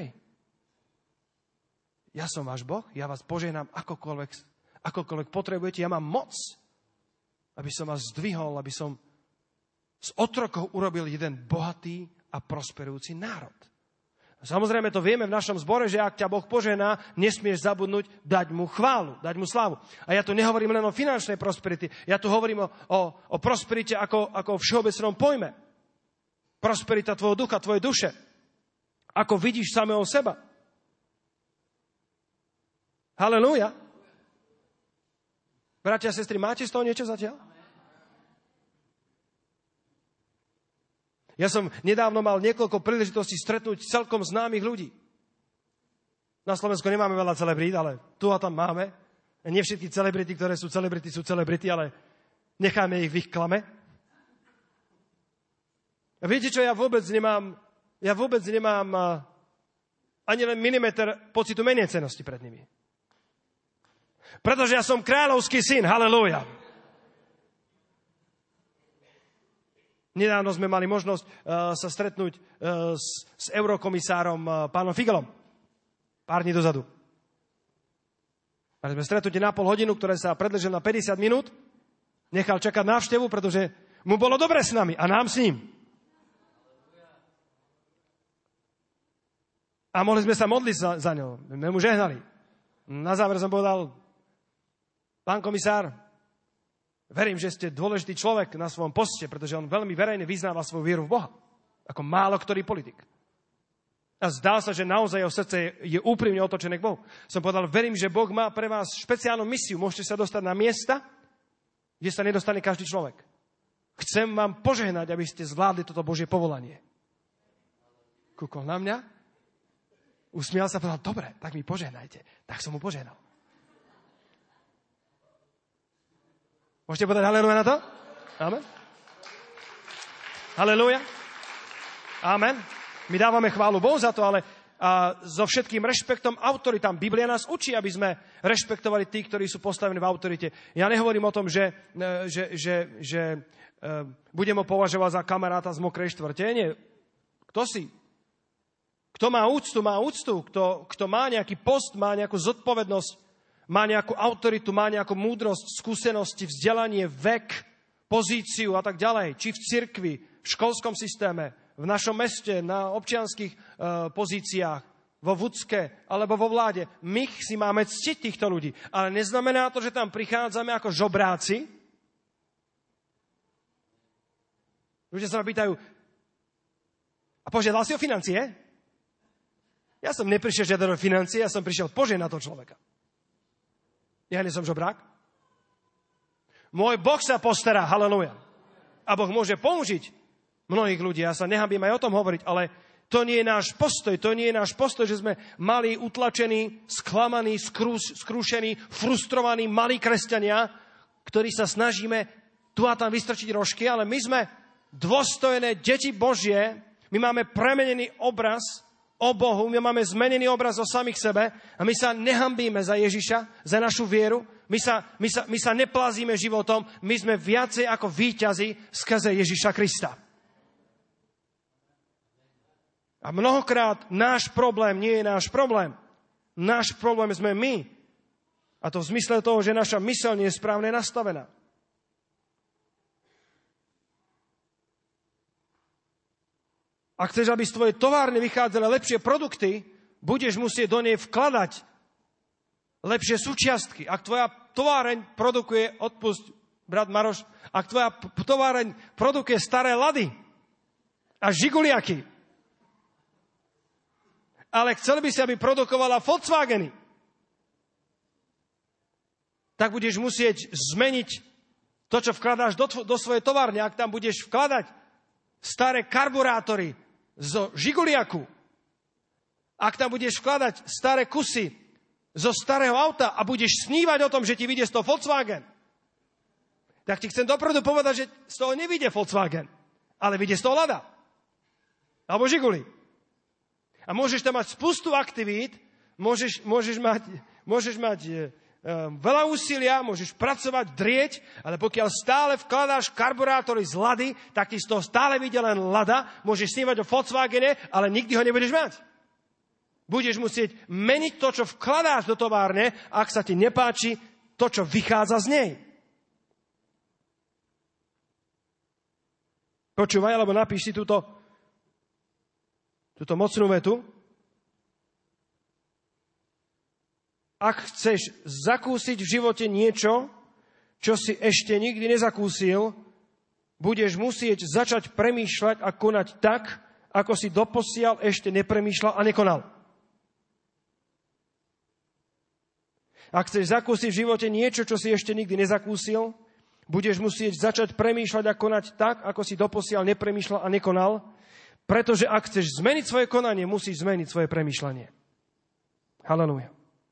ja som váš Boh, ja vás požehnám akokoľvek, akokoľvek potrebujete, ja mám moc, aby som vás zdvihol, aby som z otrokov urobil jeden bohatý a prosperujúci národ. Samozrejme to vieme v našom zbore, že ak ťa Boh požehná, nesmieš zabudnúť dať mu chválu, dať mu slávu. A ja tu nehovorím len o finančnej prosperite, ja tu hovorím o, o, o prosperite ako, ako o všeobecnom pojme. Prosperita tvojho ducha, tvojej duše. Ako vidíš samého seba. Halelúja. Bratia a sestry, máte z toho niečo zatiaľ? Ja som nedávno mal niekoľko príležitostí stretnúť celkom známych ľudí. Na Slovensku nemáme veľa celebrít, ale tu a tam máme. Nie všetky celebrity, ktoré sú celebrity, sú celebrity, ale necháme ich v ich klame. A viete čo, ja vôbec nemám, ja vôbec nemám ani len milimeter pocitu menejcenosti pred nimi. Pretože ja som kráľovský syn, halelúja. Nedávno sme mali možnosť uh, sa stretnúť uh, s, s eurokomisárom uh, pánom Figelom. Pár dní dozadu. Mali sme stretnutie na pol hodinu, ktoré sa predĺžilo na päťdesiat minút. Nechal čakať návštevu, pretože mu bolo dobre s nami a nám s ním. A mohli sme sa modliť za, za ňou. My mu žehnali. Na záver som povedal, pán komisár, verím, že ste dôležitý človek na svojom poste, pretože on veľmi verejne vyznáva svoju vieru v Boha. Ako málo ktorý politik. A zdá sa, že naozaj jeho srdce je úprimne otočené k Bohu. Som povedal, verím, že Boh má pre vás špeciálnu misiu. Môžete sa dostať na miesta, kde sa nedostane každý človek. Chcem vám požehnať, aby ste zvládli toto Božie povolanie. Kúkol na mňa, usmial sa a povedal, dobre, tak mi požehnajte. Tak som mu požehnal. Môžete povedať halleluja na to? Amen. Halleluja. Amen. My dávame chválu Bohu za to, ale a so všetkým rešpektom autoritám. Biblia nás učí, aby sme rešpektovali tí, ktorí sú postavení v autorite. Ja nehovorím o tom, že, že, že, že budem ho považovať za kamaráta z mokrej štvrte. Nie. Kto si? Kto má úctu, má úctu. Kto, kto má nejaký post, má nejakú zodpovednosť, má nejakú autoritu, má nejakú múdrosť, skúsenosti, vzdelanie, vek, pozíciu a tak ďalej. Či v cirkvi, v školskom systéme, v našom meste, na občianskych e, pozíciách, vo vúcke alebo vo vláde. My si máme ctiť týchto ľudí. Ale neznamená to, že tam prichádzame ako žobráci. Ľudia sa ma pýtajú, a požiadal si o financie? Ja som neprišiel žiadať o financie, ja som prišiel požehnať toho človeka. Ja nie som žobrák. Môj Boh sa postará, halleluja. A Boh môže použiť mnohých ľudí. Ja sa nehambím aj o tom hovoriť, ale to nie je náš postoj. To nie je náš postoj, že sme malí, utlačení, sklamaní, skrúš, skrúšení, frustrovaní, malí kresťania, ktorí sa snažíme tu a tam vystrčiť rožky, ale my sme dôstojné deti Božie, my máme premenený obraz o Bohu, my máme zmenený obraz o samých sebe a my sa nehambíme za Ježiša, za našu vieru, my sa, my sa, my sa neplazíme životom, my sme viacej ako víťazi skrze Ježiša Krista. A mnohokrát náš problém nie je náš problém. Náš problém sme my. A to v zmysle toho, že naša myseľ nie je správne nastavená. Ak chceš, aby z tvojej továrne vychádzali lepšie produkty, budeš musieť do nej vkladať lepšie súčiastky. Ak tvoja továreň produkuje, odpusť, brat Maroš, ak tvoja továreň produkuje staré Lady a Žiguliaky, ale chcel by si, aby produkovala Volkswageny, tak budeš musieť zmeniť to, čo vkladáš do, do svojej továrne. Ak tam budeš vkladať staré karburátory zo Žiguliaku, ak tam budeš vkladať staré kusy zo starého auta a budeš snívať o tom, že ti vyjde z toho Volkswagen, tak ti chcem dopredu povedať, že z toho nevyjde Volkswagen, ale vyjde z toho Lada. Alebo Žiguli. A môžeš tam mať spustu aktivít, môžeš, môžeš mať, môžeš mať e, veľa úsilia, môžeš pracovať, drieť, ale pokiaľ stále vkladáš karburátory z Lady, tak ti z toho stále vyjde len Lada, môžeš snívať o Volkswagene, ale nikdy ho nebudeš mať. Budeš musieť meniť to, čo vkladáš do továrne, ak sa ti nepáči to, čo vychádza z nej. Počúvaj, alebo napíš si túto, túto mocnú vetu. Ak chceš zakúsiť v živote niečo, čo si ešte nikdy nezakúsil, budeš musieť začať premýšľať a konať tak, ako si doposiaľ ešte nepremýšľal a nekonal. Ak chceš zakúsiť v živote niečo, čo si ešte nikdy nezakúsil, budeš musieť začať premýšľať a konať tak, ako si doposiaľ nepremýšľal a nekonal, pretože ak chceš zmeniť svoje konanie, musíš zmeniť svoje premýšľanie. Halelúja.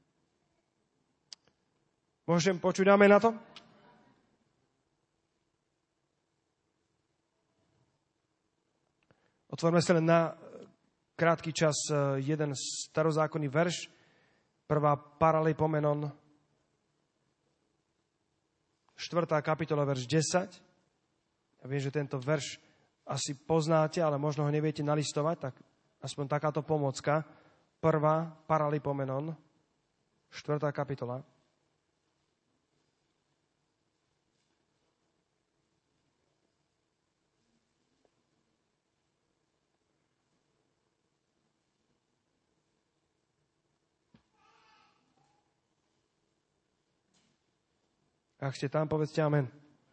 Môžem počuť amen na to? Otvorme sa len na krátky čas jeden starozákonný verš, prvá Paralipomenon, štvrtá kapitola, verš desať. Ja viem, že tento verš asi poznáte, ale možno ho neviete nalistovať, tak aspoň takáto pomocka. Prvá Paralipomenon, štvrtá kapitola. Ak ste tam, povedzte amen.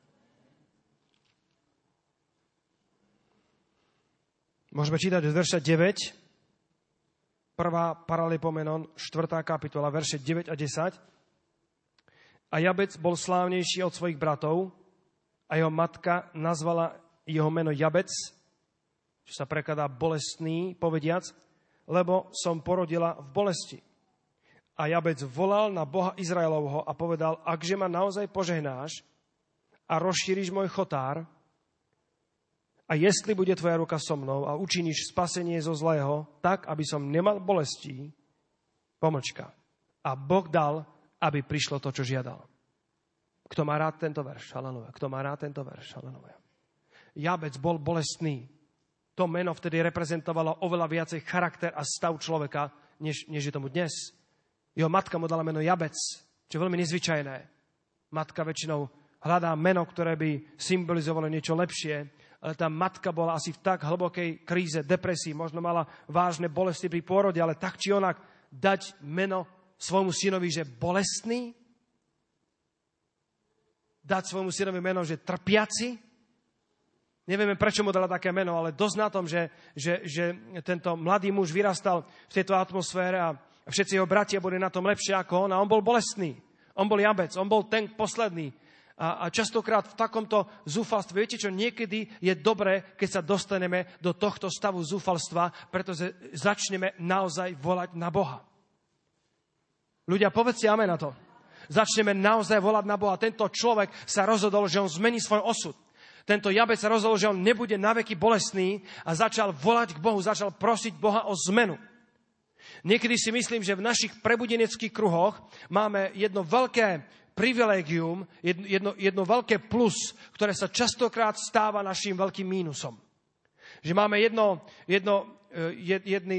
Môžeme čítať od verša deväť. Prvá Paralipomenon, štvrtá kapitola, verše deväť a desať. A Jabec bol slávnejší od svojich bratov a jeho matka nazvala jeho meno Jabec, čo sa prekladá bolestný, povediac, lebo som porodila v bolesti. A Jabec volal na Boha Izraelovho a povedal, akže ma naozaj požehnáš a rozšíriš môj chotár a jestli bude tvoja ruka so mnou a učiníš spasenie zo zlého, tak, aby som nemal bolestí, pomlčka. A Boh dal, aby prišlo to, čo žiadal. Kto má rád tento verš? Halelúja. Kto má rád tento verš? Halelúja. Jabec bol bolestný. To meno vtedy reprezentovalo oveľa viacej charakter a stav človeka, než, než je tomu dnes. Jeho matka mu dala meno Jabec, čo je veľmi nezvyčajné. Matka väčšinou hľadá meno, ktoré by symbolizovalo niečo lepšie, ale tá matka bola asi v tak hlbokej kríze, depresii, možno mala vážne bolesti pri pôrode, ale tak či onak dať meno svojmu synovi, že bolestný, dať svojmu synovi meno, že trpiaci. Nevieme, prečo mu dala také meno, ale dosť na tom, že, že, že tento mladý muž vyrastal v tejto atmosfére a všetci jeho bratia boli na tom lepšie ako on a on bol bolestný. On bol Jabec, on bol ten posledný. A, a častokrát v takomto zúfalstve, viete čo, niekedy je dobré, keď sa dostaneme do tohto stavu zúfalstva, pretože začneme naozaj volať na Boha. Ľudia, povedzte amen na to. Začneme naozaj volať na Boha. Tento človek sa rozhodol, že on zmení svoj osud. Tento Jabec sa rozhodol, že on nebude naveky bolestný a začal volať k Bohu, začal prosiť Boha o zmenu. Niekedy si myslím, že v našich prebudeneckých kruhoch máme jedno veľké privilégium, jedno, jedno, jedno veľké plus, ktoré sa častokrát stáva našim veľkým mínusom. Že máme jedno, jedno, jed, jedný,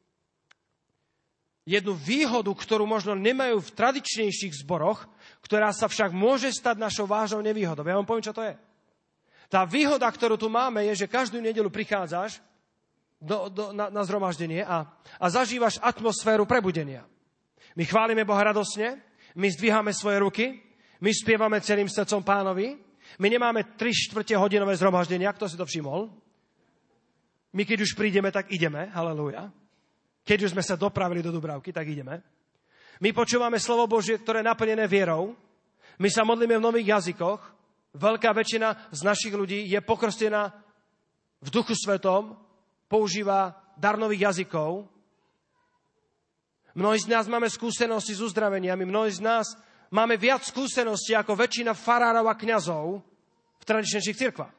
jednu výhodu, ktorú možno nemajú v tradičnejších zboroch, ktorá sa však môže stať našou vážnou nevýhodou. Ja vám poviem, čo to je. Tá výhoda, ktorú tu máme, je, že každú nedeľu prichádzaš do, do, na, na zhromaždenie a, a zažívaš atmosféru prebudenia. My chválime Boha radosne, my zdvíhame svoje ruky, my spievame celým srdcom Pánovi, my nemáme tri štvrte hodinové zhromaždenia, kto si to všimol? My keď už prídeme, tak ideme, halelúja. Keď už sme sa dopravili do Dubravky, tak ideme. My počúvame slovo Božie, ktoré je naplnené vierou. My sa modlíme v nových jazykoch. Veľká väčšina z našich ľudí je pokrstená v Duchu Svetom, používa dar nových jazykov. Mnohí z nás máme skúsenosti s uzdraveniami, mnohí z nás máme viac skúseností ako väčšina farárov a kňazov v tradičných cirkvách.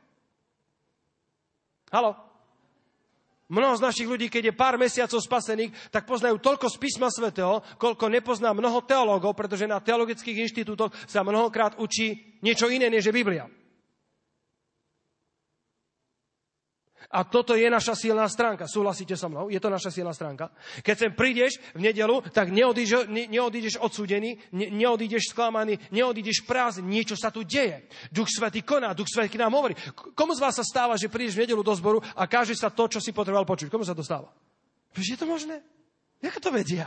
Haló? Mnoho z našich ľudí, keď je pár mesiacov spasených, tak poznajú toľko z písma svätého, koľko nepozná mnoho teológov, pretože na teologických inštitútoch sa mnohokrát učí niečo iné, než je Biblia. A toto je naša silná stránka. Súhlasíte so mnou? Je to naša silná stránka. Keď sem prídeš v nedelu, tak neodídeš, ne, neodídeš odsúdený, ne, neodídeš sklamaný, neodídeš prázdny. Niečo sa tu deje. Duch Svätý koná, Duch Svätý k nám hovorí. Komu z vás sa stáva, že prídeš v nedelu do zboru a káže sa to, čo si potreboval počuť? Komu sa to stáva? Vieš, je to možné? Jak to vedia?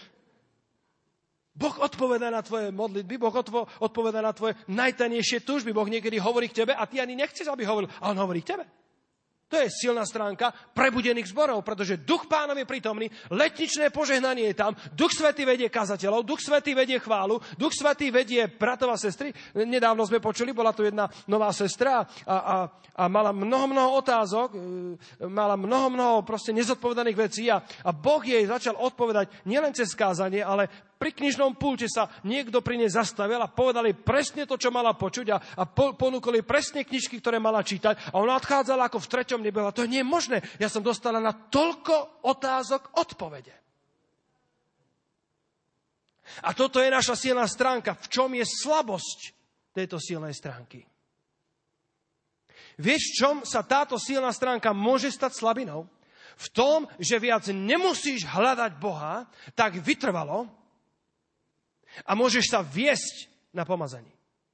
Boh odpovedá na tvoje modlitby, Boh odpovedá na tvoje najtajnejšie túžby. Boh niekedy hovorí k tebe a ty ani nechceš, aby hovoril, a on hovorí k tebe. To je silná stránka prebudených zborov, pretože Duch Pánov je prítomný, letničné požehnanie je tam, Duch Svätý vedie kazateľov, Duch Svätý vedie chválu, Duch Svätý vedie bratov a sestry. Nedávno sme počuli, bola tu jedna nová sestra a, a, a mala mnoho, mnoho otázok, mala mnoho, mnoho proste nezodpovedaných vecí a, a Boh jej začal odpovedať nielen cez kázanie, ale pri knižnom pulte sa niekto pri nej zastavil a povedal jej presne to, čo mala počuť a, a po, ponúkol jej presne knižky, ktoré mala čítať a ona odchádzala ako v treťom nebe. To nie je možné. Ja som dostala na toľko otázok odpovede. A toto je naša silná stránka. V čom je slabosť tejto silnej stránky? Vieš, v čom sa táto silná stránka môže stať slabinou? V tom, že viac nemusíš hľadať Boha tak vytrvalo, a môžeš sa viesť na pomazaní.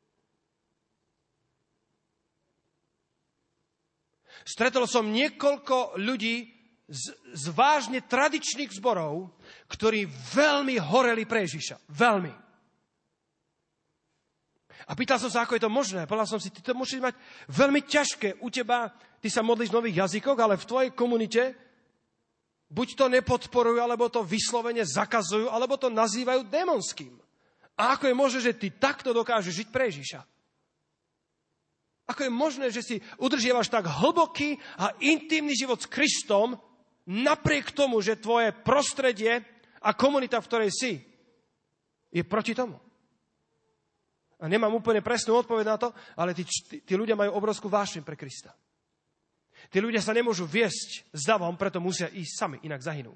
Stretol som niekoľko ľudí z, z vážne tradičných zborov, ktorí veľmi horeli pre Ježiša. Veľmi. A pýtal som sa, ako je to možné. Povedal som si, ty to musíš mať veľmi ťažké. U teba, ty sa modlíš v nových jazykoch, ale v tvojej komunite buď to nepodporujú, alebo to vyslovene zakazujú, alebo to nazývajú démonským. A ako je možné, že ty takto dokážeš žiť pre Ježiša? Ako je možné, že si udržiavaš tak hlboký a intimný život s Kristom, napriek tomu, že tvoje prostredie a komunita, v ktorej si, je proti tomu? A nemám úplne presnú odpoveď na to, ale tí, tí, tí ľudia majú obrovskú vášeň pre Krista. Tí ľudia sa nemôžu viesť s davom, preto musia ísť sami, inak zahynú.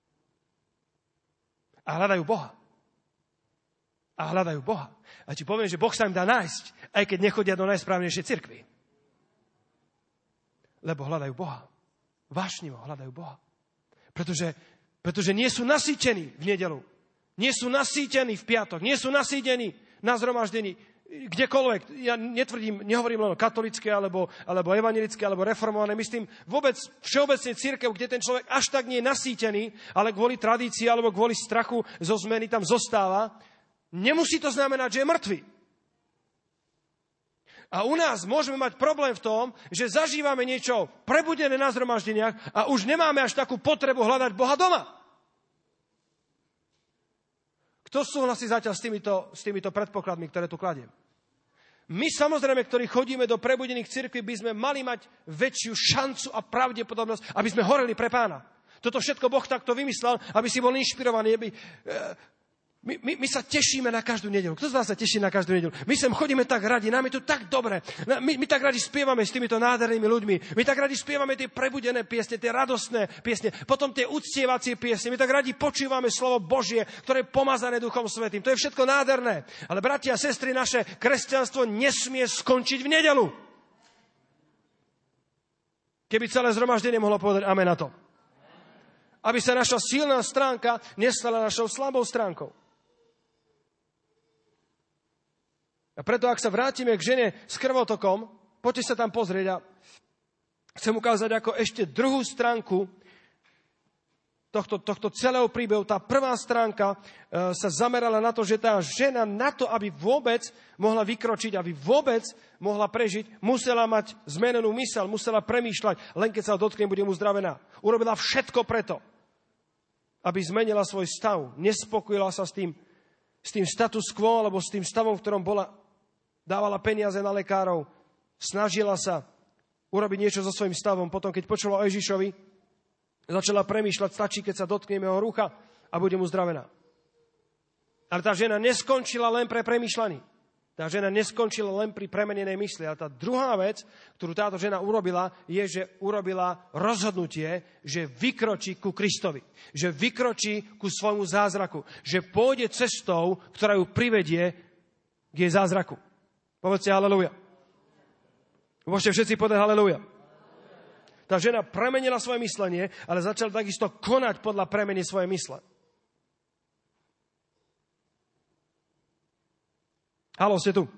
A hľadajú Boha. A hľadajú Boha. A ti poviem, že Boh sa im dá nájsť, aj keď nechodia do najsprávnejšej cirkvi. Lebo hľadajú Boha. Vášnivo hľadajú Boha. Pretože, pretože nie sú nasýtení v nedelu. Nie sú nasýtení v piatok. Nie sú nasýtení na zhromaždení. Kdekoľvek. Ja netvrdím, nehovorím len o katolícke, alebo, alebo evanjelické, alebo reformované. Myslím vôbec všeobecne cirkev, kde ten človek až tak nie je nasýtený, ale kvôli tradícii, alebo kvôli strachu zo zmeny tam zostáva. Nemusí to znamenať, že je mŕtvy. A u nás môžeme mať problém v tom, že zažívame niečo prebudené na zhromaždeniach a už nemáme až takú potrebu hľadať Boha doma. Kto súhlasí zatiaľ s týmito, s týmito predpokladmi, ktoré tu kladiem? My samozrejme, ktorí chodíme do prebudených cirkví, by sme mali mať väčšiu šancu a pravdepodobnosť, aby sme horeli pre Pána. Toto všetko Boh takto vymyslel, aby si bol inšpirovaný, aby... My, my, my sa tešíme na každú nedeľu. Kto z vás sa teší na každú nedeľu? My sem chodíme tak radi, nám je tu tak dobre. My, my tak radi spievame s týmito nádhernými ľuďmi. My tak radi spievame tie prebudené piesne, tie radostné piesne, potom tie uctievacie piesne. My tak radi počúvame slovo Božie, ktoré je pomazané Duchom Svätým. To je všetko nádherné. Ale bratia a sestry, naše kresťanstvo nesmie skončiť v nedeľu. Keby celé zhromaždenie mohlo povedať amen na to. Aby sa naša silná stránka nestala našou slabou stránkou. A preto, ak sa vrátime k žene s krvotokom, poďte sa tam pozrieť a chcem ukázať ako ešte druhú stránku tohto, tohto celého príbehu, tá prvá stránka e, sa zamerala na to, že tá žena na to, aby vôbec mohla vykročiť, aby vôbec mohla prežiť, musela mať zmenenú myseľ, musela premýšľať, len keď sa ho dotknem, bude uzdravená. Urobila všetko preto, aby zmenila svoj stav. Nespokojila sa s tým, s tým status quo, alebo s tým stavom, v ktorom bola, dávala peniaze na lekárov, snažila sa urobiť niečo so svojím stavom. Potom, keď počula o Ježišovi, začala premýšľať, stačí, keď sa dotknem jeho rucha a budem uzdravená. Ale tá žena neskončila len pre premýšľaní. Tá žena neskončila len pri premenenej mysli. Ale tá druhá vec, ktorú táto žena urobila, je, že urobila rozhodnutie, že vykročí ku Kristovi. Že vykročí ku svojmu zázraku. Že pôjde cestou, ktorá ju privedie k jej zázraku. Povedzte haleluja. Môžete všetci povedať haleluja. Tá žena premenila svoje myslenie, ale začala takisto konať podľa premeny svojej mysle. Haló, ste tu?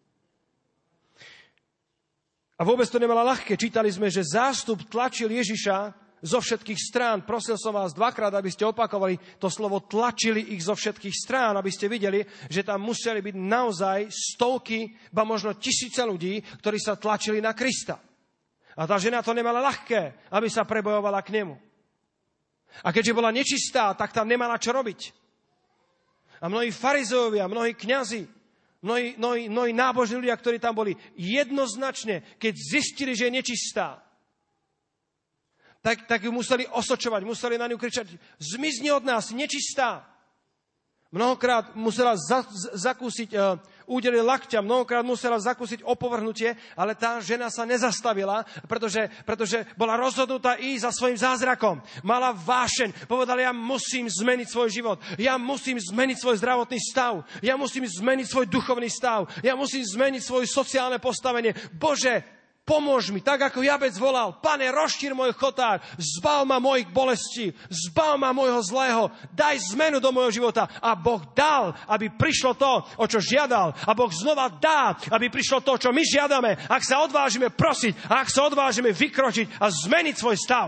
A vôbec to nemala ľahké. Čítali sme, že zástup tlačil Ježiša zo všetkých strán. Prosil som vás dvakrát, aby ste opakovali to slovo tlačili ich zo všetkých strán, aby ste videli, že tam museli byť naozaj stovky, ba možno tisíce ľudí, ktorí sa tlačili na Krista. A tá žena to nemala ľahké, aby sa prebojovala k nemu. A keďže bola nečistá, tak tam nemala čo robiť. A mnohí farizovia, mnohí kňazi, mnohí, mnohí, mnohí nábožní ľudia, ktorí tam boli, jednoznačne, keď zistili, že je nečistá, tak, tak ju museli osočovať, museli na ňu kričať, zmizni od nás, nečistá. Mnohokrát musela za, zakúsiť uh, údery lakťa, mnohokrát musela zakúsiť opovrhnutie, ale tá žena sa nezastavila, pretože, pretože bola rozhodnutá ísť za svojím zázrakom. Mala vášeň, povedala, ja musím zmeniť svoj život, ja musím zmeniť svoj zdravotný stav, ja musím zmeniť svoj duchovný stav, ja musím zmeniť svoje sociálne postavenie. Bože, pomôž mi, tak ako Jabec volal, Pane, rozšír môj chotár, zbav ma mojich bolestí, zbav ma môjho zlého, daj zmenu do môjho života. A Boh dal, aby prišlo to, o čo žiadal. A Boh znova dá, aby prišlo to, čo my žiadame, ak sa odvážime prosiť, a ak sa odvážime vykročiť a zmeniť svoj stav.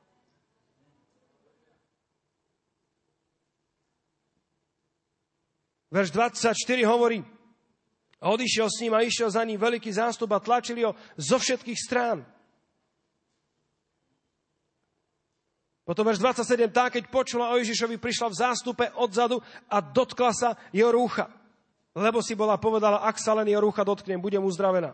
Verš dvadsaťštyri hovorí, a odišiel s ním a išiel za ním veľký zástup a tlačili ho zo všetkých strán. Potom verš dvadsaťsedem, tá, keď počula o Ježišovi, prišla v zástupe odzadu a dotkla sa jeho rúcha. Lebo si bola povedala, ak sa len jeho rúcha dotknem, budem uzdravená.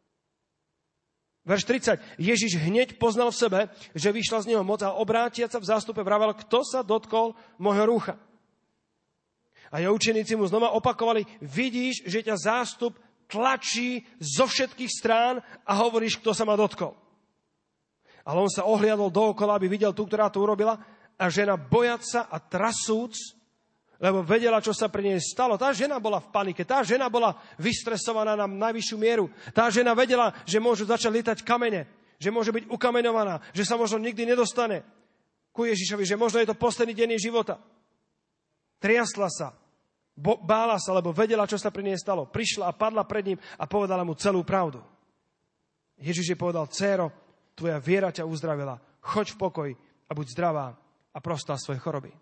Verš tridsať, Ježiš hneď poznal v sebe, že vyšla z neho moc a obrátiac sa v zástupe vravel, kto sa dotkol môjho rúcha. A jeho učeníci mu znova opakovali, vidíš, že ťa zástup tlačí zo všetkých strán a hovoríš, kto sa ma dotkol. Ale on sa ohliadol dookola, aby videl tú, ktorá to urobila, a žena bojaca a trasúc, lebo vedela, čo sa pri nej stalo. Tá žena bola v panike, tá žena bola vystresovaná na najvyššiu mieru. Tá žena vedela, že môžu začať lietať kamene, že môže byť ukameňovaná, že sa možno nikdy nedostane ku Ježišovi, že možno je to posledný deň jej života. Triasla sa. Bo, bála sa, lebo vedela, čo sa pri nej stalo. Prišla a padla pred ním a povedala mu celú pravdu. Ježiš jej povedal, dcéro, tvoja viera ťa uzdravila. Choď v pokoji a buď zdravá a prostá svoje choroby.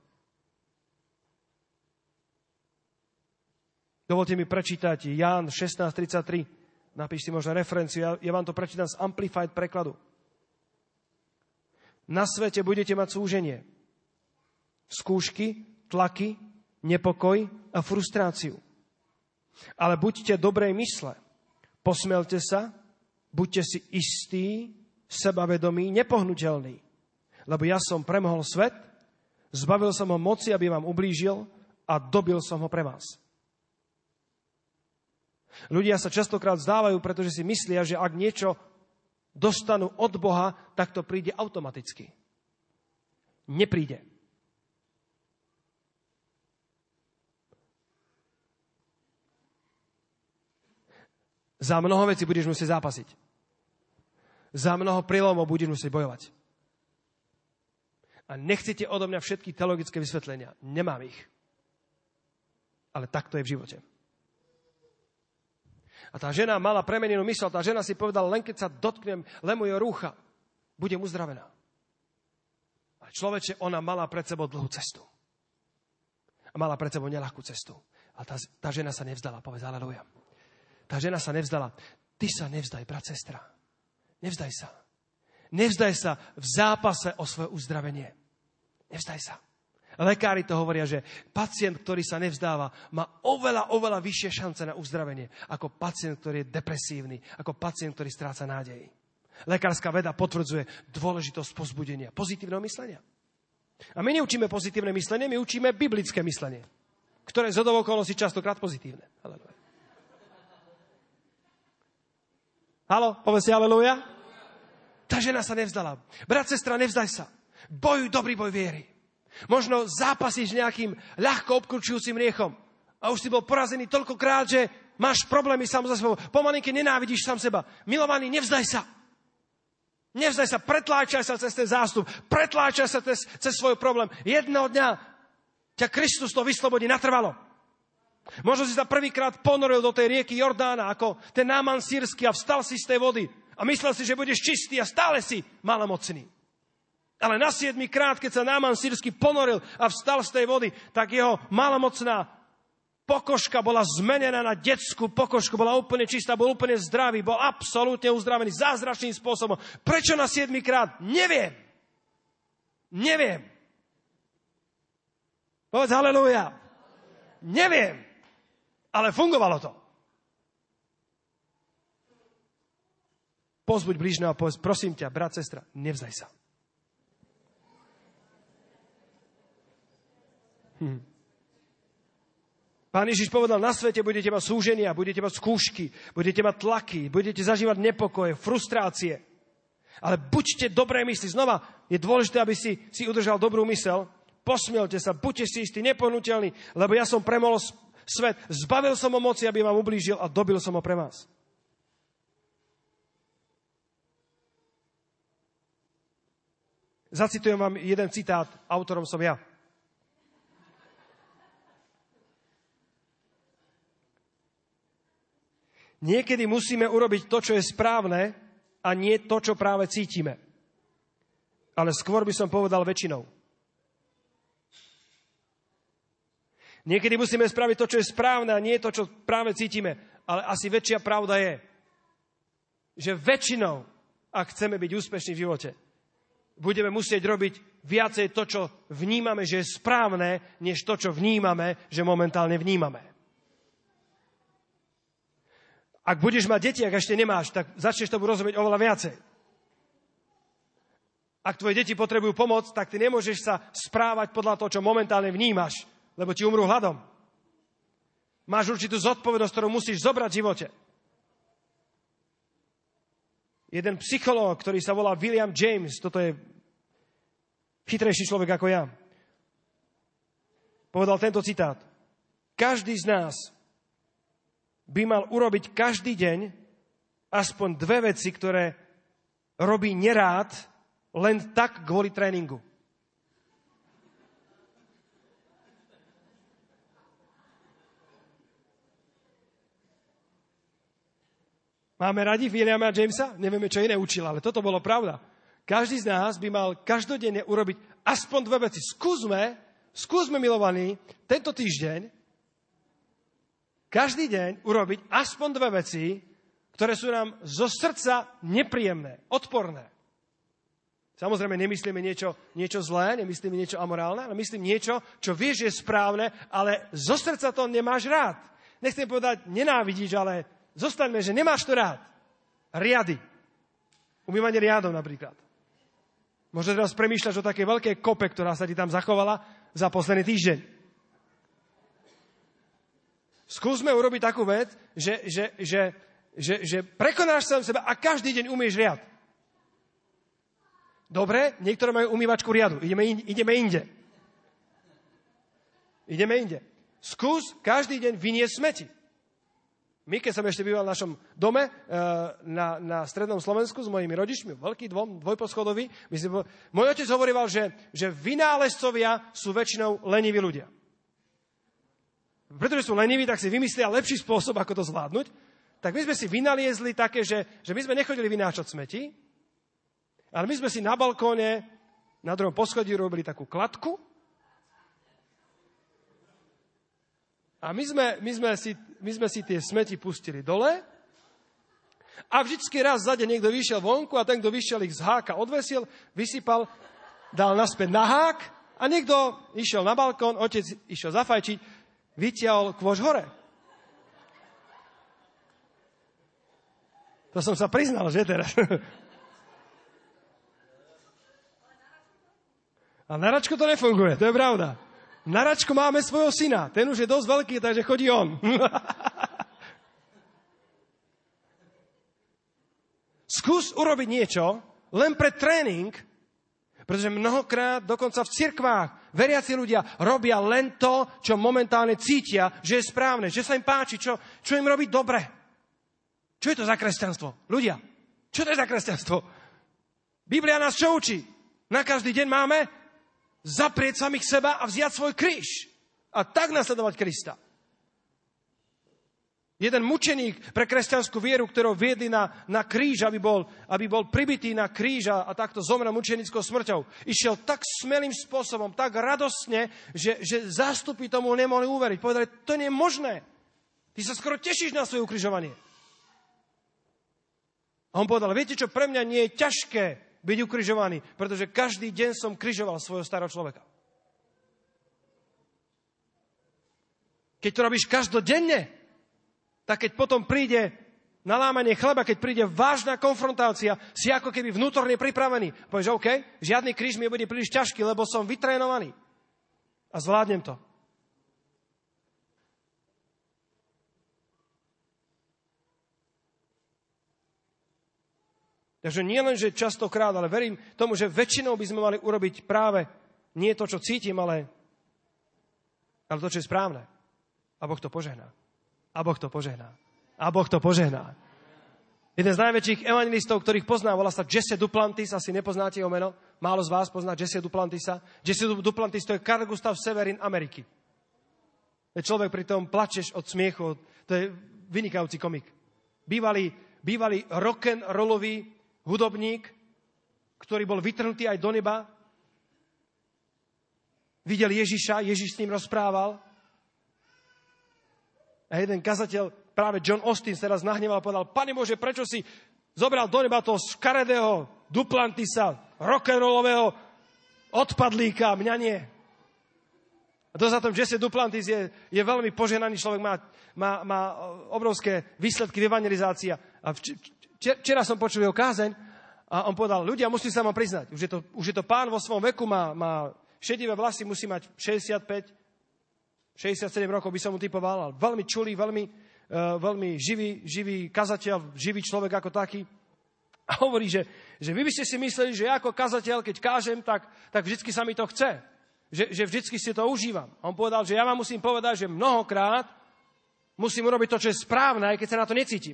Dovolte mi prečítať Ján šestnásť tridsaťtri. Napíš si možno referenciu, ja, ja vám to prečítam z Amplified prekladu. Na svete budete mať súženie, skúšky, tlaky, nepokoj a frustráciu. Ale buďte dobrej mysle, posmelte sa, buďte si istí, sebavedomí, nepohnutelní. Lebo ja som premohol svet, zbavil som ho moci, aby vám ublížil a dobil som ho pre vás. Ľudia sa častokrát vzdávajú, pretože si myslia, že ak niečo dostanú od Boha, tak to príde automaticky. Nepríde. Za mnoho vecí budeš musieť zápasiť. Za mnoho prilomov budeš musieť bojovať. A nechcete odo mňa všetky teologické vysvetlenia. Nemám ich. Ale tak to je v živote. A tá žena mala premenenú mysl. Tá žena si povedala, len keď sa dotknem len mojho rúcha, budem uzdravená. A Ale človeče, ona mala pred sebou dlhú cestu. A mala pred sebou neľahkú cestu. A tá, tá žena sa nevzdala, povedz aleluja. Tá žena sa nevzdala. Ty sa nevzdaj, brat, sestra. Nevzdaj sa. Nevzdaj sa v zápase o svoje uzdravenie. Nevzdaj sa. Lekári to hovoria, že pacient, ktorý sa nevzdáva, má oveľa, oveľa vyššie šance na uzdravenie ako pacient, ktorý je depresívny, ako pacient, ktorý stráca nádej. Lekárska veda potvrdzuje dôležitosť povzbudenia, pozitívneho myslenia. A my neučíme pozitívne myslenie, my učíme biblické myslenie, ktoré z hodou okolností častokrát pozitívne. Halleluja. Haló, povedz si aleluja. Tá žena sa nevzdala. Brat, sestra, nevzdaj sa. Bojuj dobrý boj viery. Možno zápasíš nejakým ľahko obklúčujúcim riechom a už si bol porazený toľkokrát, že máš problémy sám za sebou. Pomalinky nenávidíš sám seba. Milovaný, nevzdaj sa. Nevzdaj sa, pretláčaj sa cez ten zástup, pretláčaj sa cez, cez svoj problém. Jedného dňa ťa Kristus to vyslobodí natrvalo. Možno si sa prvýkrát ponoril do tej rieky Jordána ako ten Náman sírsky a vstal si z tej vody a myslel si, že budeš čistý a stále si malomocný. Ale na siedmy krát, keď sa Náman sírsky ponoril a vstal z tej vody, tak jeho malomocná pokožka bola zmenená na detskú pokožku, bola úplne čistá, bol úplne zdravý, bol absolútne uzdravený zázračným spôsobom. Prečo na siedmy krát? Neviem. Neviem. Povedz halleluja. Neviem. Ale fungovalo to. Pozbuď blížneho a povedz, prosím ťa, brat, sestra, nevzdaj sa. Hm. Pán Ježiš povedal, na svete budete mať súženia, budete mať skúšky, budete mať tlaky, budete zažívať nepokoje, frustrácie. Ale buďte dobré mysli. Znova je dôležité, aby si, si udržal dobrú mysel. Posmielte sa, buďte si istí, nepohnutelní, lebo ja som premol svet. Zbavil som ho moci, aby vám ublížil a dobil som ho pre vás. Zacitujem vám jeden citát, autorom som ja. Niekedy musíme urobiť to, čo je správne a nie to, čo práve cítime. Ale skôr by som povedal väčšinou. Niekedy musíme spraviť to, čo je správne a nie to, čo práve cítime. Ale asi väčšia pravda je, že väčšinou, ak chceme byť úspešní v živote, budeme musieť robiť viacej to, čo vnímame, že je správne, než to, čo vnímame, že momentálne vnímame. Ak budeš mať deti, ak ešte nemáš, tak začneš tomu rozumieť oveľa viacej. Ak tvoje deti potrebujú pomoc, tak ty nemôžeš sa správať podľa toho, čo momentálne vnímaš, lebo ti umrú hladom. Máš určitú zodpovednosť, ktorú musíš zobrať v živote. Jeden psychológ, ktorý sa volá William James, toto je chytrejší človek ako ja, povedal tento citát. Každý z nás by mal urobiť každý deň aspoň dve veci, ktoré robí nerád, len tak kvôli tréningu. Máme radi Williama Jamesa? Nevieme, čo iné učil, ale toto bolo pravda. Každý z nás by mal každodenne urobiť aspoň dve veci. Skúsme, skúsme, milovaní, tento týždeň každý deň urobiť aspoň dve veci, ktoré sú nám zo srdca nepríjemné, odporné. Samozrejme, nemyslíme niečo, niečo zlé, nemyslíme niečo amorálne, ale myslím niečo, čo vieš, že je správne, ale zo srdca to nemáš rád. Nechcem povedať, nenávidíš, ale zostaňme, že nemáš to rád. Riady. Umývanie riadov napríklad. Možno teraz premýšľaš o takej veľkej kope, ktorá sa ti tam zachovala za posledný týždeň. Skúsme urobiť takú vec, že, že, že, že, že prekonáš sám seba a každý deň umieš riad. Dobre, niektoré majú umývačku riadu. Ideme, in, ideme inde. Ideme inde. Skús každý deň vyniesť smeti. My, keď som ešte býval v našom dome na, na strednom Slovensku s mojimi rodičmi, veľký dvom, dvojposchodový, myslím, môj otec hovoril, že, že vynálezcovia sú väčšinou leniví ľudia. Pretože sú leniví, tak si vymyslia lepší spôsob, ako to zvládnuť. Tak my sme si vynaliezli také, že, že my sme nechodili vynášať smeti, ale my sme si na balkóne Na druhom poschodí robili takú kladku. A my sme, my sme, si, my sme si tie smeti pustili dole. A vždycky raz za deň niekto vyšiel vonku a ten, kto vyšiel, ich z háka odvesil, vysypal, dal naspäť na hák a niekto išiel na balkón, otec išiel zafajčiť, vytiahol kôž hore. To som sa priznal, že teraz? A na Račku to nefunguje, to je pravda. Na Račku máme svojho syna, ten už je dosť veľký, takže chodí on. Skús urobiť niečo len pre tréning, pretože mnohokrát, dokonca v cirkvách, veriaci ľudia robia len to, čo momentálne cítia, že je správne, že sa im páči, čo, čo im robí dobre. Čo je to za kresťanstvo? Ľudia, čo to je za kresťanstvo? Biblia nás čo učí? Na každý deň máme zaprieť samých seba a vziať svoj kríž. A tak nasledovať Krista. Jeden mučeník pre kresťanskú vieru, ktorého viedli na, na kríž, aby bol, aby bol pribitý na kríž a, a takto zomrel mučenickou smrťou. Išiel tak smelým spôsobom, tak radostne, že, že zástupy tomu nemohli uveriť. Povedali, to nie je možné. Ty sa skoro tešíš na svoje ukrižovanie. A on povedal, viete čo, pre mňa nie je ťažké byť ukrižovaný, pretože každý deň som križoval svojho starého človeka. Keď to robíš každodenne, tak keď potom príde na lámanie chleba, keď príde vážna konfrontácia, si ako keby vnútorne pripravený. Povieš, OK, žiadny kríž mi bude príliš ťažký, lebo som vytrénovaný. A zvládnem to. Takže nie len, že častokrát, ale verím tomu, že väčšinou by sme mali urobiť práve nie to, čo cítim, ale, ale to, čo je správne. A Boh to požehná. A Boh to požehná. A Boh to požehná. Jeden z najväčších evangelistov, ktorých poznám, volá sa Jesse Duplantis, asi nepoznáte jeho meno. Málo z vás pozná Jesse Duplantisa. Jesse Duplantis, to je Carl Gustav Severin Ameriky. Je človek, pri tom plačeš od smiechu, to je vynikajúci komik. Bývalý, bývalý rock'n'rollový hudobník, ktorý bol vytrhnutý aj do neba. Videl Ježiša, Ježiš s ním rozprával. A jeden kazateľ, práve John Austin, sa teraz nahneval a povedal, Pane Bože, prečo si zobral do neba toho škaredého Duplantisa, rock'n'rollového odpadlíka, mňa nie. A to za tom Jesse Duplantis je, je veľmi požehnaný človek, má, má, má obrovské výsledky v evangelizácii. A včera som počul jeho kázeň a on povedal, ľudia, musím sa vám priznať, už je to, už je to pán vo svojom veku, má, má šedivé vlasy, musí mať šesťdesiatpäť šesťdesiatsedem rokov by som mu typoval, ale veľmi čulý, veľmi, uh, veľmi živý, živý kazateľ, živý človek ako taký. A hovorí, že, že vy by ste si mysleli, že ja ako kazateľ, keď kážem, tak, tak vždycky sa mi to chce. Že, že vždycky si to užívam. A on povedal, že ja vám musím povedať, že mnohokrát musím urobiť to, čo je správne, aj keď sa na to necítim.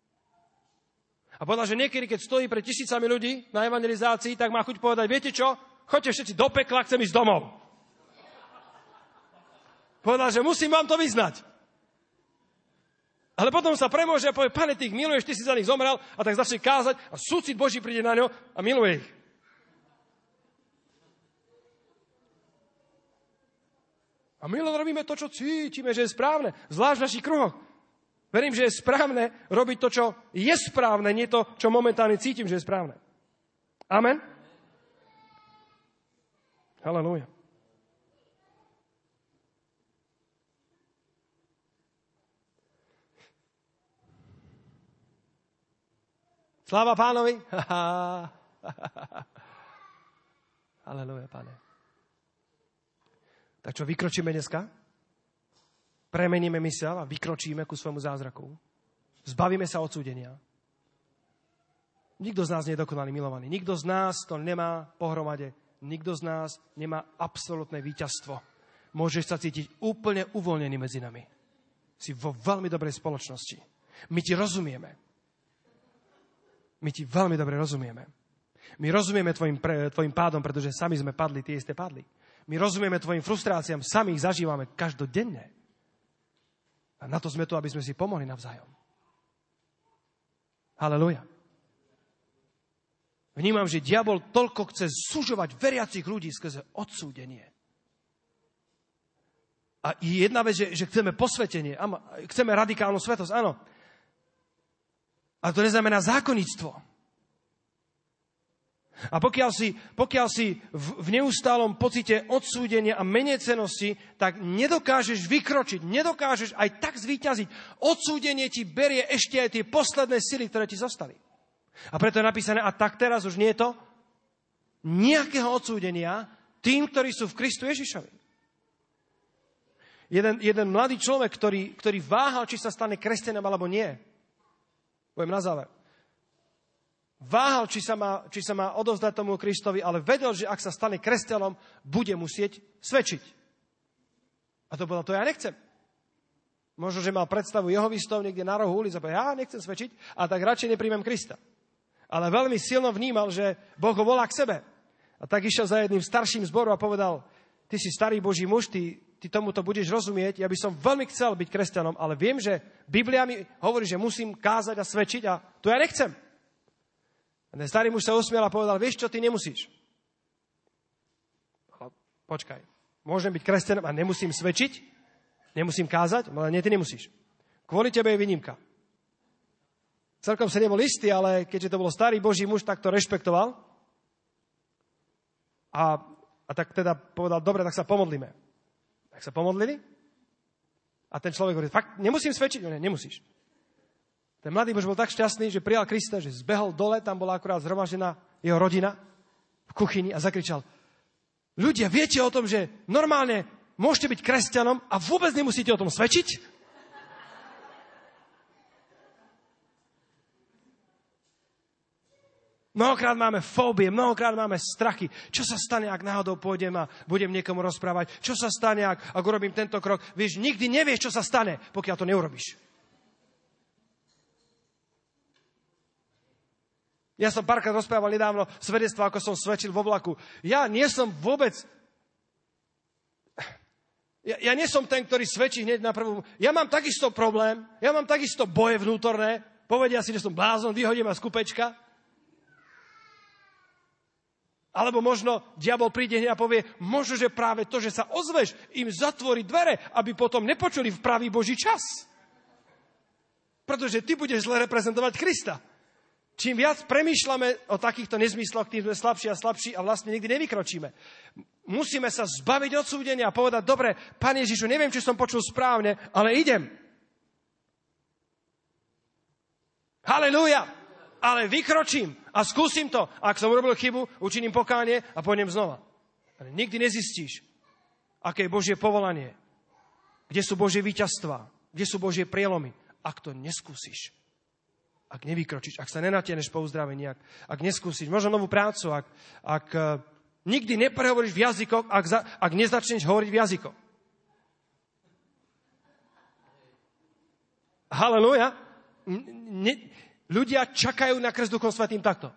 A povedal, že niekedy, keď stojí pred tisícami ľudí na evangelizácii, tak má chuť povedať, viete čo, choďte všetci do pekla, chcem ísť domov. Povedal, že musím vám to vyznať. Ale potom sa premôže a povie, Pane, ty ich miluješ, ty si za nich zomrel a tak začne kázať a súcit Boží príde na ňo a miluje ich. A my len robíme to, čo cítime, že je správne, zvlášť v našich kruhoch. Verím, že je správne robiť to, čo je správne, nie to, čo momentálne cítim, že je správne. Amen? Halelúja. Sláva Pánovi. Halelúja, Pane. Tak čo, vykročíme dneska? Premeníme mysel a vykročíme ku svojmu zázraku. Zbavíme sa odsúdenia. Nikto z nás nie je dokonalý, milovaný. Nikto z nás to nemá pohromade. Nikto z nás nemá absolútne víťazstvo. Môžeš sa cítiť úplne uvoľnený medzi nami. Si vo veľmi dobrej spoločnosti. My ti rozumieme. My ti veľmi dobre rozumieme. My rozumieme tvojim, pre, tvojim pádom, pretože sami sme padli, tie isté padli. My rozumieme tvojim frustráciám, sami ich zažívame každodenne. A na to sme tu, aby sme si pomohli navzájom. Halelúja. Vnímam, že diabol toľko chce sužovať veriacich ľudí skrze odsúdenie. A jedna vec, že, že chceme posvetenie, chceme radikálnu svetosť, áno. Ale to neznamená zákonníctvo. A pokiaľ si, pokiaľ si v, v neustálom pocite odsúdenia a menejcenosti, tak nedokážeš vykročiť, nedokážeš aj tak zvíťaziť. Odsúdenie ti berie ešte aj tie posledné sily, ktoré ti zostali. A preto je napísané, a tak teraz už nie je to nejakého odsúdenia tým, ktorí sú v Kristu Ježišovi. Jeden, jeden mladý človek, ktorý, ktorý váhal, či sa stane kresťanom alebo nie. Poviem na záver. Váhal, či sa, má, či sa má odovzdať tomu Kristovi, ale vedel, že ak sa stane kresťanom, bude musieť svedčiť. A to povedal, to ja nechcem. Možno, že mal predstavu Jehovistov niekde na rohu ulic a povedal, ja nechcem svedčiť, a tak radšej nepríjmem Krista. Ale veľmi silno vnímal, že Boh ho volá k sebe. A tak išiel za jedným starším zboru a povedal, ty si starý Boží muž, ty, ty tomuto budeš rozumieť, ja by som veľmi chcel byť kresťanom, ale viem, že Biblia mi hovorí, že musím kázať a svedčiť a to ja nechcem. A ten starý muž sa usmiel a povedal, vieš čo, ty nemusíš. Počkaj, môžem byť kresťanom a nemusím svedčiť? Nemusím kázať? Ale nie, ty nemusíš. Kvôli tebe je výnimka. Celkom sa nebol istý, ale keďže to bol starý Boží muž, tak to rešpektoval. A, a tak teda povedal, dobre, tak sa pomodlíme. Tak sa pomodlili. A ten človek hovorí, fakt, nemusím svedčiť? Ne, nemusíš. Ten mladý muž bol tak šťastný, že prijal Krista, že zbehol dole, tam bola akurát zhromaždená jeho rodina v kuchyni a zakričal, ľudia, viete o tom, že normálne môžete byť kresťanom a vôbec nemusíte o tom svedčiť? Mnohokrát máme fóbie, mnohokrát máme strachy. Čo sa stane, ak náhodou pôjdem a budem niekomu rozprávať? Čo sa stane, ak, ak urobím tento krok? Vieš, nikdy nevieš, čo sa stane, pokiaľ to neurobíš. Ja som párkrát rozprával nedávno svedectvo, ako som svedčil vo vlaku. Ja nie som vôbec... Ja, ja nie som ten, ktorý svedčí hneď na prvú... Ja mám takisto problém, ja mám takisto boje vnútorné. Povedia si, že som blázon, vyhodím ma z kupečka. Alebo možno diabol príde hneď a povie, možno, že práve to, že sa ozveš, im zatvorí dvere, aby potom nepočuli v pravý Boží čas. Pretože ty budeš zle reprezentovať Krista. Čím viac premýšľame o takýchto nezmysloch, tým sme slabší a slabší a vlastne nikdy nevykročíme. Musíme sa zbaviť odsúdenia a povedať, dobre, Pane Ježišu, neviem, či som počul správne, ale idem. Halelúja! Ale vykročím a skúsim to. Ak som urobil chybu, učiním pokánie a pôjdem znova. Ale nikdy nezistíš, aké je Božie povolanie, kde sú Božie víťazstvá, kde sú Božie prielomy, ak to neskúsiš. Ak nevykročíš, ak sa nenatiahneš po uzdravení, ak, ak neskúsiš možno novú prácu, ak, ak uh, nikdy neprehovoríš v jazykoch, ak, za, ak nezačneš hovoriť v jazykoch. Halelúja. Ne, ľudia čakajú na krst Duchom Svätým takto.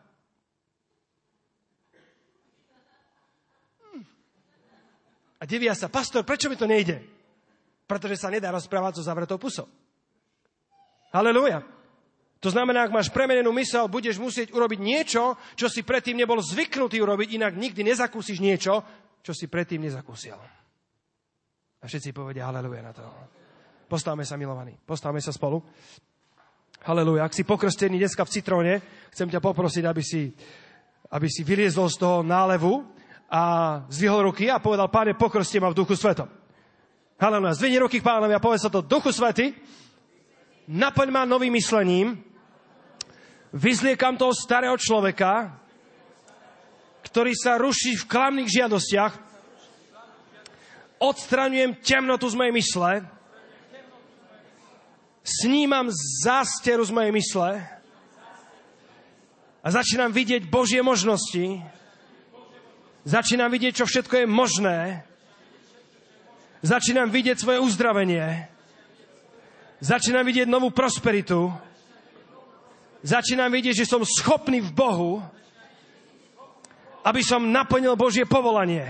A divia sa, pastor, prečo mi to nejde? Pretože sa nedá rozprávať so zavretou pusou. Halelúja. To znamená, ak máš premenenú myseľ, budeš musieť urobiť niečo, čo si predtým nebol zvyknutý urobiť, inak nikdy nezakúsiš niečo, čo si predtým nezakúsil. A všetci povedia halelúja na to. Postavme sa, milovaní. Postavme sa spolu. Halelúja. Ak si pokrstený dneska v Citróne, chcem ťa poprosiť, aby si, aby si vyliezol z toho nálevu a zvihol ruky a povedal, Páne, pokrsti ma v Duchu Svetom. Halelúja. Zvihni ruky k Pánovi a povedz sa to, Duchu Svätý, naplň ma novým myslením, vyzliekam toho starého človeka, ktorý sa ruší v klamných žiadostiach, odstraňujem temnotu z mojej mysle, snímam zásteru z mojej mysle a začínam vidieť Božie možnosti, začínam vidieť, čo všetko je možné, začínam vidieť svoje uzdravenie, začínam vidieť novú prosperitu, začínam vidieť, že som schopný v Bohu, aby som naplnil Božie povolanie,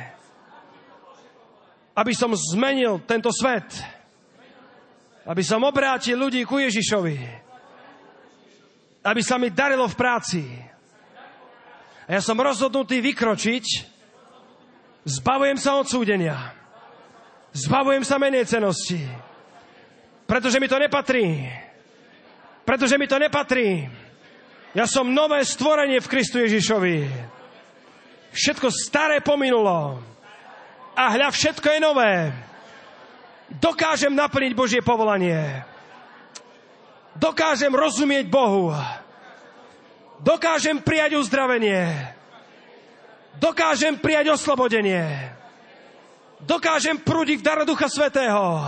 aby som zmenil tento svet, aby som obrátil ľudí ku Ježišovi, aby sa mi darilo v práci, A ja som rozhodnutý vykročiť. Zbavujem sa odsúdenia. Zbavujem sa menejcenosti. Pretože mi to nepatrí. Pretože mi to nepatrí. Ja som nové stvorenie v Kristu Ježišovi. Všetko staré pominulo. A hľa, všetko je nové. Dokážem naplniť Božie povolanie. Dokážem rozumieť Bohu. Dokážem prijať uzdravenie. Dokážem prijať oslobodenie. Dokážem prúdiť v daru Ducha Svätého.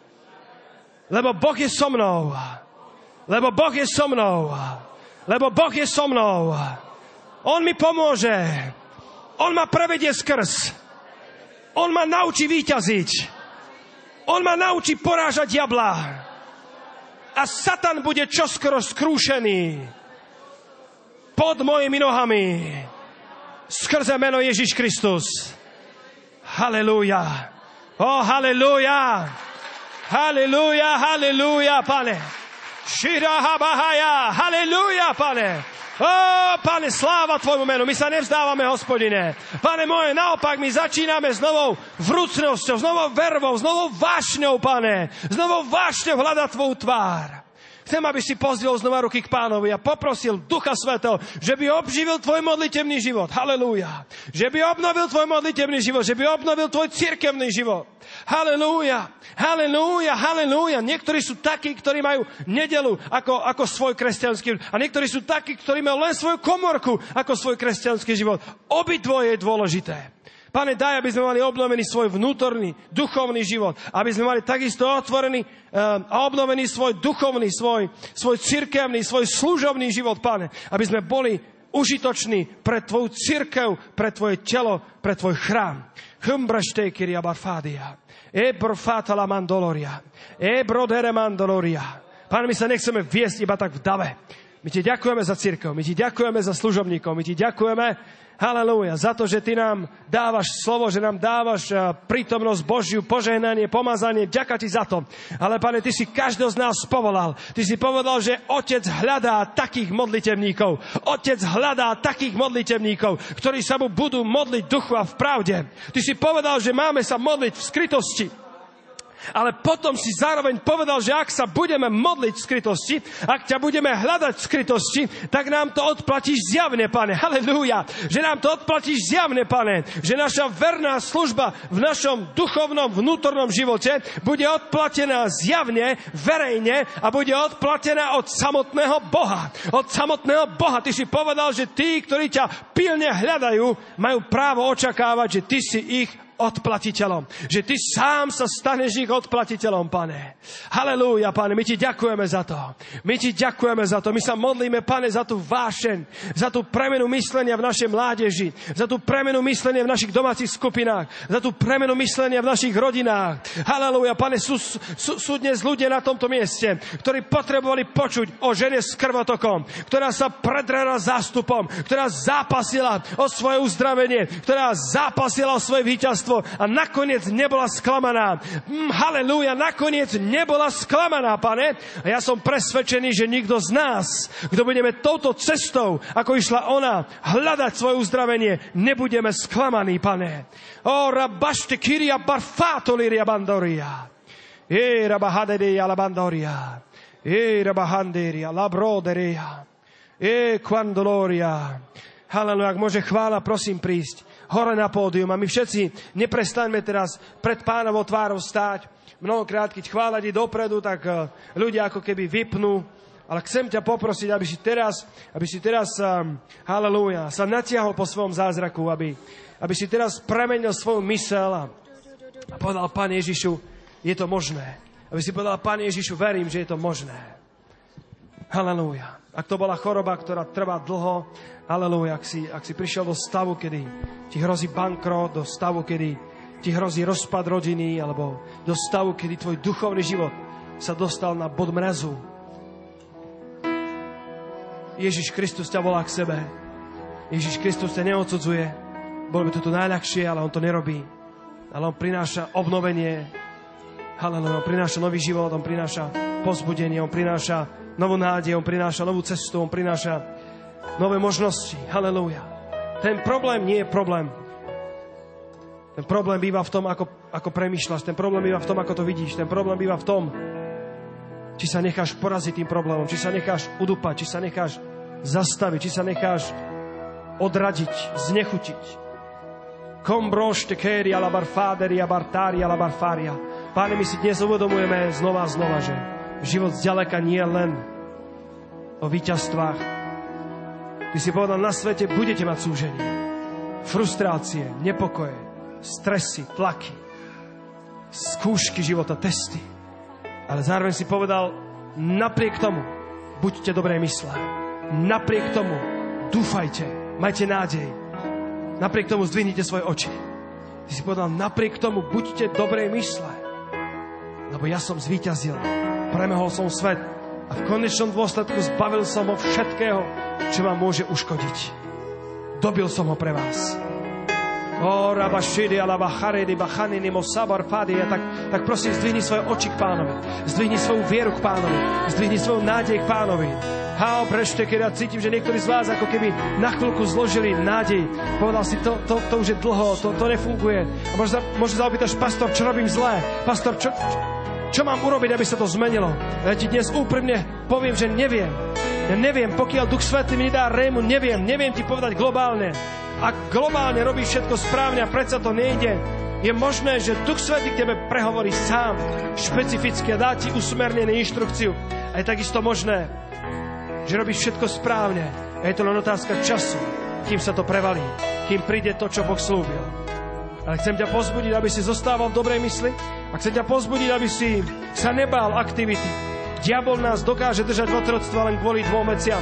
Lebo Boh je so mnou. Lebo Boh je so mnou. Lebo Boh je so mnou. On mi pomôže. On ma prevedie skrz. On ma naučí víťaziť. On ma naučí porážať diabla. A Satan bude čoskoro skrúšený pod mojimi nohami. Skrze meno Ježiš Kristus. Halelúja. O, halelúja. Halelúja, halelúja, Pane. Širaha Bahaja. Halelúja, Pane. Ó, Pane, sláva Tvojmu menu. My sa nevzdávame, Hospodine. Pane moje, naopak my začíname s novou vrúcnosťou, s novou vervou, s novou vášňou, Pane. S novou vášňou hľadať Tvoju tvár. Chcem, aby si pozdvihol znova ruky k Pánovi a poprosil Ducha Svätého, že by obživil tvoj modlitebný život. Halelúja. Že by obnovil tvoj modlitebný život, že by obnovil tvoj cirkevný život. Halelúja. Halelúja, halelúja. Niektorí sú takí, ktorí majú nedelu ako, ako svoj kresťanský život. A niektorí sú takí, ktorí majú len svoju komorku ako svoj kresťanský život. Obidvoje je dôležité. Pane, daj, aby sme mali obnovený svoj vnútorný, duchovný život. Aby sme mali takisto otvorený a obnovený svoj duchovný, svoj, svoj cirkevný, svoj služobný život, Pane. Aby sme boli užitoční pre Tvoju cirkev, pre Tvoje telo, pre Tvoj chrám. Humbraštejkyria barfádia. Ebrofata la mandoloria. Ebrodere mandoloria. Pane, my sa nechceme viesť iba tak v dave. My Ti ďakujeme za cirkev, my Ti ďakujeme za služobníkov, my Ti ďakujeme, halelúja, za to, že Ty nám dávaš slovo, že nám dávaš prítomnosť Božiu, požehnanie, pomazanie. Ďakujem Ti za to. Ale, Pane, Ty si každého z nás povolal. Ty si povedal, že Otec hľadá takých modlitevníkov. Otec hľadá takých modlitevníkov, ktorí sa mu budú modliť duchu a v pravde. Ty si povedal, že máme sa modliť v skrytosti. Ale potom si zároveň povedal, že ak sa budeme modliť v skrytosti, ak ťa budeme hľadať v skrytosti, tak nám to odplatíš zjavne, Pane. Halelúja. Že nám to odplatíš zjavne, Pane. Že naša verná služba v našom duchovnom vnútornom živote bude odplatená zjavne, verejne a bude odplatená od samotného Boha. Od samotného Boha. Ty si povedal, že tí, ktorí ťa pilne hľadajú, majú právo očakávať, že Ty si ich odplatiteľom. Že Ty sám sa staneš ich odplatiteľom, Pane. Halelúja, Pane, my Ti ďakujeme za to. My Ti ďakujeme za to. My sa modlíme, Pane, za tú vášeň, za tú premenu myslenia v našej mládeži, za tú premenu myslenia v našich domácich skupinách, za tú premenu myslenia v našich rodinách. Halelúja, Pane, sú, sú, sú dnes ľudia na tomto mieste, ktorí potrebovali počuť o žene s krvotokom, ktorá sa predrela zástupom, ktorá zápasila o svoje uzdravenie, ktorá zápasila o svoje víťazstvo a nakoniec nebola sklamaná. Mm, halelúja, nakoniec nebola sklamaná, Pane. A ja som presvedčený, že nikto z nás, kto budeme touto cestou, ako išla ona, hľadať svoje uzdravenie, nebudeme sklamaní, Pane. O, rabašte kiria barfato liria bandoria. E, rabahaderia la bandoria. E, rabahanderia la broderia. E, quandoloria. Halelúja, ak môže chvála, prosím, prísť hore na pódium a my všetci neprestaňme teraz pred Pánovou tvárou stáť. Mnohokrát, keď chvála ide dopredu, tak ľudia ako keby vypnú. Ale chcem ťa poprosiť, aby si teraz, aby si teraz um, halelúja, sa natiahol po svojom zázraku, aby, aby si teraz premenil svoju myseľ a, a povedal, Pane Ježišu, je to možné. Aby si povedal, Pane Ježišu, verím, že je to možné. Halelúja. Ak to bola choroba, ktorá trvá dlho, halelúja, ak si, ak si prišiel do stavu, kedy ti hrozí bankrot, do stavu, kedy ti hrozí rozpad rodiny, alebo do stavu, kedy tvoj duchovný život sa dostal na bod mrazu. Ježiš Kristus ťa volá k sebe. Ježiš Kristus ťa neodsudzuje. Bolo by to tu najľahšie, ale on to nerobí. Ale on prináša obnovenie. Halelúja, on prináša nový život, on prináša povzbudenie, on prináša novú nádej, on prináša novú cestu, on prináša nové možnosti. Halelúja. Ten problém nie je problém. Ten problém býva v tom, ako, ako premýšľaš. Ten problém býva v tom, ako to vidíš. Ten problém býva v tom, či sa necháš poraziť tým problémom, či sa necháš udupať, či sa necháš zastaviť, či sa necháš odradiť, znechutiť. Kombroš tekéri ala barfáderi a bartári ala barfária. Páne, my si dnes uvedomujeme znova a znova, že život zďaleka nie je len o víťazstvách. Ty si povedal, na svete budete mať súženie, frustrácie, nepokoje, stresy, tlaky, skúšky života, testy. Ale zároveň si povedal, napriek tomu buďte dobrej mysle. Napriek tomu dúfajte, majte nádej. Napriek tomu zdvihnite svoje oči. Ty si povedal, napriek tomu buďte dobrej mysle. Lebo ja som zvíťazil, premehol som svet a v konečnom dôsledku zbavil som ho všetkého, čo vám môže uškodiť. Dobil som ho pre vás. O, rabašidi, alabacharidi, bachanini, mosabar, fadi. Tak, tak prosím, zdvihni svoje oči k Pánovi. Zdvihni svoju vieru k Pánovi. Zdvihni svoju nádej k Pánovi. Hao, prešte, keď ja cítim, že niektorí z vás ako keby na chvíľku zložili nádej. Povedal si, to, to, to už je dlho, to, to nefunguje. A možno, možno sa opýtaš, pastor, čo robím zlé? Pastor, čo, čo mám urobiť, aby sa to zmenilo? Ja ti dnes úprimne poviem, že neviem. Ja neviem, pokiaľ Duch Svätý mi dá rému, neviem. Neviem ti povedať globálne. Ak globálne robíš všetko správne a predsa to nejde, je možné, že Duch Svätý k tebe prehovorí sám, špecificky a dá ti usmernenú inštrukciu. A je takisto možné, že robíš všetko správne. A je to len otázka času, kým sa to prevalí, kým príde to, čo Boh slúbil. Ale chcem ťa pozbudiť, aby si zostával v dobrej mysli. A chcem ťa pozbudiť, aby si sa nebál aktivity. Diabol nás dokáže držať v otroctve len kvôli dvom veciam.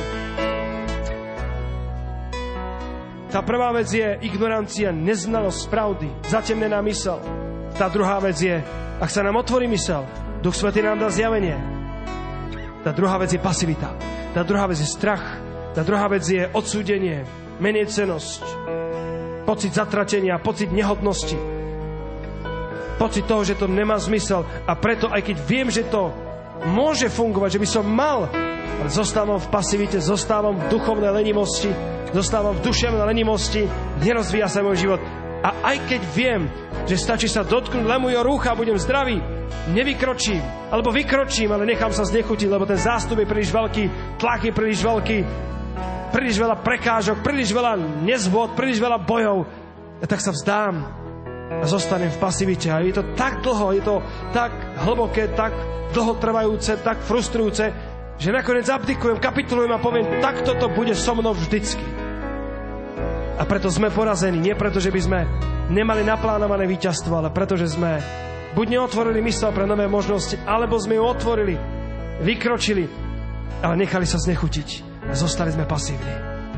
Tá prvá vec je ignorancia, neznalosť pravdy, zatemnená mysel. Tá druhá vec je, ak sa nám otvorí mysel, Duch Svätý nám dá zjavenie. Tá druhá vec je pasivita. Tá druhá vec je strach. Tá druhá vec je odsúdenie, menejcenosť, pocit zatratenia, pocit nehodnosti. Pocit toho, že to nemá zmysel. A preto, aj keď viem, že to môže fungovať, že by som mal, ale zostávam v pasivite, zostávam v duchovnej lenimosti, zostávam v duševnej lenimosti, nerozvíja sa môj život. A aj keď viem, že stačí sa dotknúť len môjho rúcha a budem zdravý, nevykročím, alebo vykročím, ale nechám sa znechutiť, lebo ten zástup je príliš veľký, tlak je príliš veľký, príliš veľa prekážok, príliš veľa nezhôd, príliš veľa bojov. A tak sa vzdám a zostanem v pasivite. A je to tak dlho, je to tak hlboké, tak dlhotrvajúce, tak frustrujúce, že nakoniec abdikujem, kapitulujem a poviem, takto to bude so mnou vždycky. A preto sme porazení. Nie preto, že by sme nemali naplánované víťazstvo, ale preto, že sme buď neotvorili mysel pre nové možnosti, alebo sme ju otvorili, vykročili, ale nechali sa znechutiť. A zostali sme pasívni.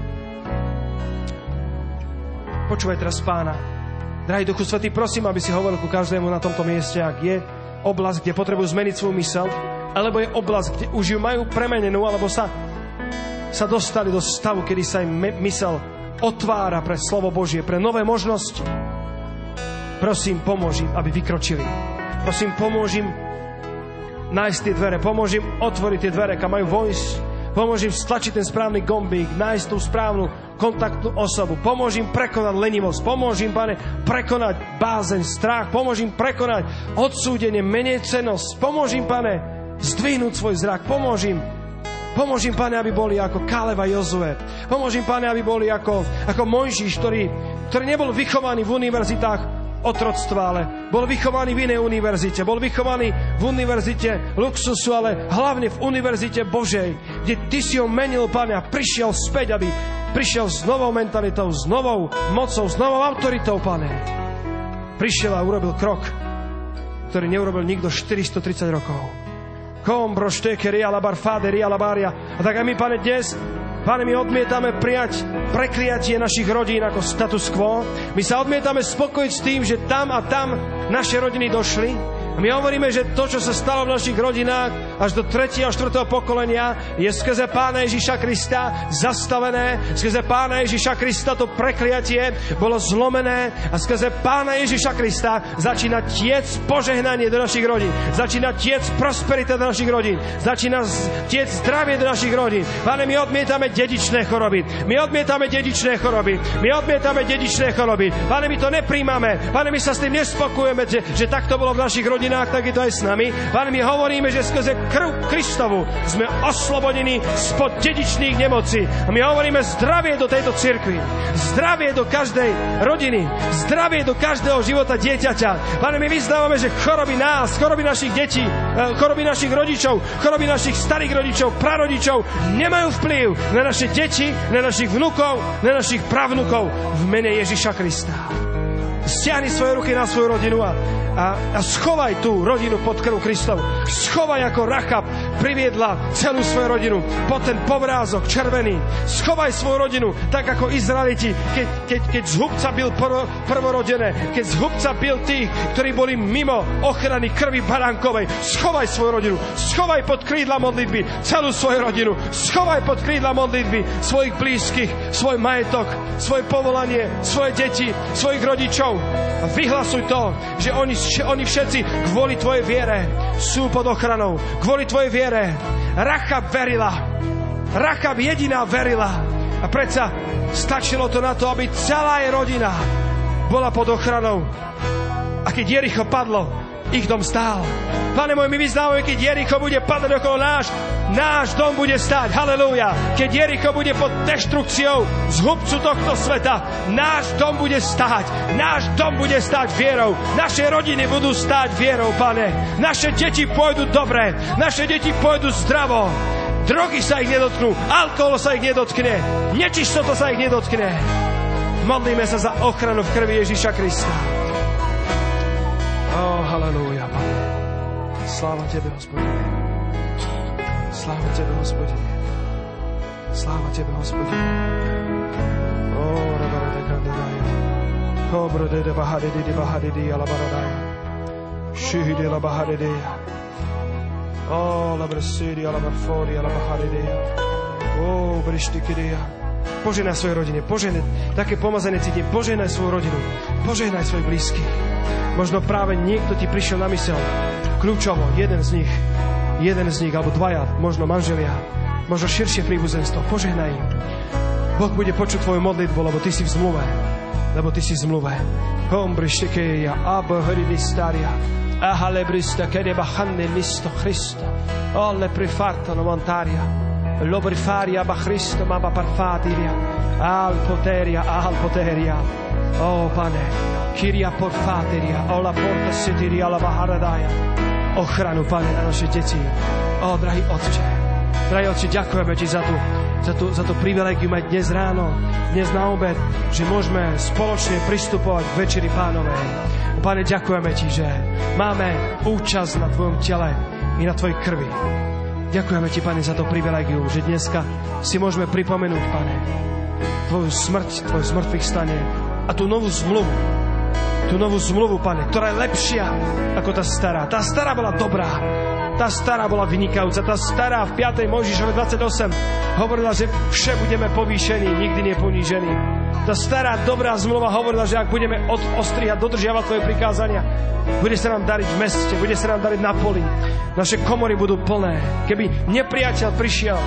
Počúvaj teraz Pána. Drahý Duchu Svätý, prosím, aby si hovoril ku každému na tomto mieste, ak je oblasť, kde potrebujú zmeniť svoju mysel, alebo je oblasť, kde už ju majú premenenú, alebo sa, sa dostali do stavu, kedy sa im mysel otvára pre slovo Božie, pre nové možnosti. Prosím, pomôž im, aby vykročili. Prosím, pomôž im nájsť tie dvere, pomôž im otvoriť tie dvere, kam majú vojsť. Pomôž im stlačiť ten správny gombík, nájsť tú správnu kontaktnú osobu. Pomôž im prekonať lenivosť. Pomôž im, Pane, prekonať bázeň, strach. Pomôž im prekonať odsúdenie, menejcenosť. Pomôž im, Pane, zdvihnúť svoj zrak. Pomôž im, pomôž im, Pane, aby boli ako Káleb a Jozue. Pomôž im, Pane, aby boli ako, ako Mojžiš, ktorý, ktorý nebol vychovaný v univerzitách otroctva, ale bol vychovaný v inej univerzite. Bol vychovaný v univerzite luxusu, ale hlavne v univerzite Božej, kde Ty si ho menil, Pane, a prišiel späť, aby prišiel s novou mentalitou, s novou mocou, s novou autoritou, Pane. Prišiel a urobil krok, ktorý neurobil nikto štyristotridsať rokov. A tak aj my, Pane, dnes, Pane, my odmietame prijať prekliatie našich rodín ako status quo. My sa odmietame spokojiť s tým, že tam a tam naše rodiny došli. A my hovoríme, že to, čo sa stalo v našich rodinách až do tretieho a štvrtého pokolenia, je skrze Pána Ježiša Krista zastavené. Skrze Pána Ježiša Krista to prekliatie bolo zlomené a skrze Pána Ježiša Krista začína tiec požehnanie do našich rodín. Začína tiec prosperita do našich rodín. Začína tiec zdravie do našich rodín. Pane, my odmietame dedičné choroby. My odmietame dedičné choroby. My odmietame dedičné choroby. Pane, my to nepríjmame. Pane, my sa s tým nespokojujeme, že, že takto bolo v našich rodinách. Tak je to aj s nami. Pane, my hovoríme, že skrze krv Kristovu sme oslobodení spod dedičných nemocí. A my hovoríme zdravie do tejto cirkvi. Zdravie do každej rodiny. Zdravie do každého života dieťaťa. Pane, my vyznávame, že choroby nás, choroby našich detí, choroby našich rodičov, choroby našich starých rodičov, prarodičov nemajú vplyv na naše deti, na našich vnukov, na našich pravnukov v mene Ježiša Krista. Stiahni svoje ruky na svoju rodinu a, a, a schovaj tú rodinu pod krv Kristov. Schovaj, ako Rachab priviedla celú svoju rodinu pod ten povrázok červený. Schovaj svoju rodinu, tak ako Izraeliti, keď, keď, keď z hubca bil prvo, prvorodené, keď z hubca bil tých, ktorí boli mimo ochrany krvi baránkovej. Schovaj svoju rodinu, schovaj pod krídla modlitby celú svoju rodinu, schovaj pod krídla modlitby svojich blízkych, svoj majetok, svoje povolanie, svoje deti, svojich rodičov. A vyhlasuj to, že oni, oni všetci kvôli tvojej viere sú pod ochranou. Kvôli tvojej viere. Rachab verila. Rachab jediná verila. A predsa stačilo to na to, aby celá jej rodina bola pod ochranou. A keď Jericho padlo, ich dom stál. Pane môj, my vyznávame, keď Jericho bude padať okolo náš, náš dom bude stáť. Halelúja. Keď Jericho bude pod deštrukciou z hubcu tohto sveta, náš dom bude stáť. Náš dom bude stáť vierou. Naše rodiny budú stáť vierou, Pane. Naše deti pôjdu dobre. Naše deti pôjdu zdravo. Drogy sa ich nedotknú. Alkohol sa ich nedotkne. Nečistota sa ich nedotkne. Modlíme sa za ochranu v krvi Ježiša Krista. Oh, halelúja, Pane. Sláva Tebe, Hospodine. Sláva Tebe, Hospodine. Sláva Tebe, Hospodine. Oh, rabarada kandadaja. Kobrode de bahadidi de bahadidi alabaradaya. Shihidi la bahadideya. Oh, la bresidi alabarfori alabahadideya. Oh, brištikideya. Požehnaj svojej rodine, požehnaj také pomazanie cítim, požehnaj svoju rodinu, požehnaj svojich blízkych. Možno práve niekto ti prišiel na myseľ, kľúčovo, jeden z nich, jeden z nich, alebo dvaja, možno manželia, možno širšie príbuzenstvo, požehnaj im. Boh bude počuť tvoju modlitbu, lebo ty si v zmluve, lebo ty si v zmluve. Hombrištekeja, abhridistaria, ahalebrista, kede bachanne listo Christo, olle prifartano montaria, lobrifaria ba Christo, ma ba parfatiria, al poteria, al poteria, oh Pane, Kyria porfateria, ola porta setiria, la baharadaja. Ochranu, Pane, na naše deti. O, drahý Otče, drahý Otče, ďakujeme Ti za tú, za tú, za tú privilegium aj dnes ráno, dnes na obed, že môžeme spoločne pristupovať k Večeri Pánovej. Pane, ďakujeme Ti, že máme účasť na Tvojom tele i na Tvojej krvi. Ďakujeme Ti, Pane, za to privilegium, že dneska si môžeme pripomenúť, Pane, Tvoju smrť, Tvoj zmrtvých stane a tú novú zmluvu, tú novú zmluvu, Pane, ktorá je lepšia ako tá stará. Tá stará bola dobrá, tá stará bola vynikajúca, tá stará v piatej Mojžišovej dvadsaťosem hovorila, že vše budeme povýšení, nikdy nie ponížení. Tá stará dobrá zmluva hovorila, že ak budeme ostrihať, dodržiavať Tvoje prikázania, bude sa nám dariť v meste, bude sa nám dariť na poli. Naše komory budú plné. Keby nepriateľ prišiel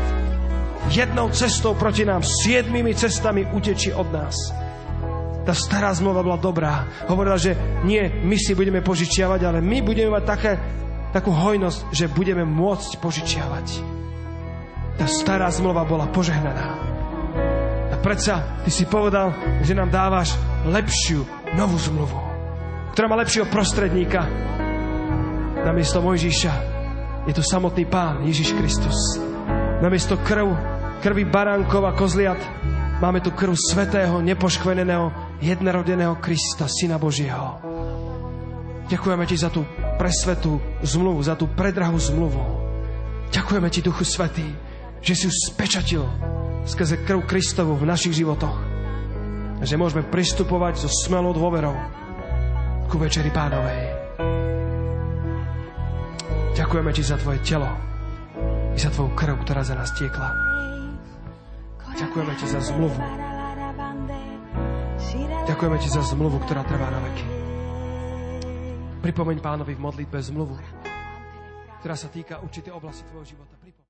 jednou cestou proti nám, siedmimi cestami utečí od nás. Tá stará zmluva bola dobrá. Hovorila, že nie my si budeme požičiavať, ale my budeme mať také, takú hojnosť, že budeme môcť požičiavať. Tá stará zmluva bola požehnaná. A predsa Ty si povedal, že nám dávaš lepšiu, novú zmluvu, ktorá má lepšieho prostredníka. Namiesto Mojžiša je tu samotný Pán Ježiš Kristus. Namiesto krv, krvi baránkov a kozliat máme tu krv svätého, nepoškvrneného, jednorodeného Krista, Syna Božieho. Ďakujeme Ti za tú presvetú zmluvu, za tú predrahú zmluvu. Ďakujeme Ti, Duchu Svätý, že si ju spečatil skrze krv Kristovu v našich životoch. A že môžeme pristupovať so smelou dôverou ku Večeri Pánovej. Ďakujeme ti za tvoje telo i za tvoju krv, ktorá za nás tiekla. Ďakujeme ti za zmluvu. Ďakujeme ti za zmluvu, ktorá trvá na veky. Pripomeň Pánovi v modlitbe zmluvu, ktorá sa týka určitej oblasti tvojho života.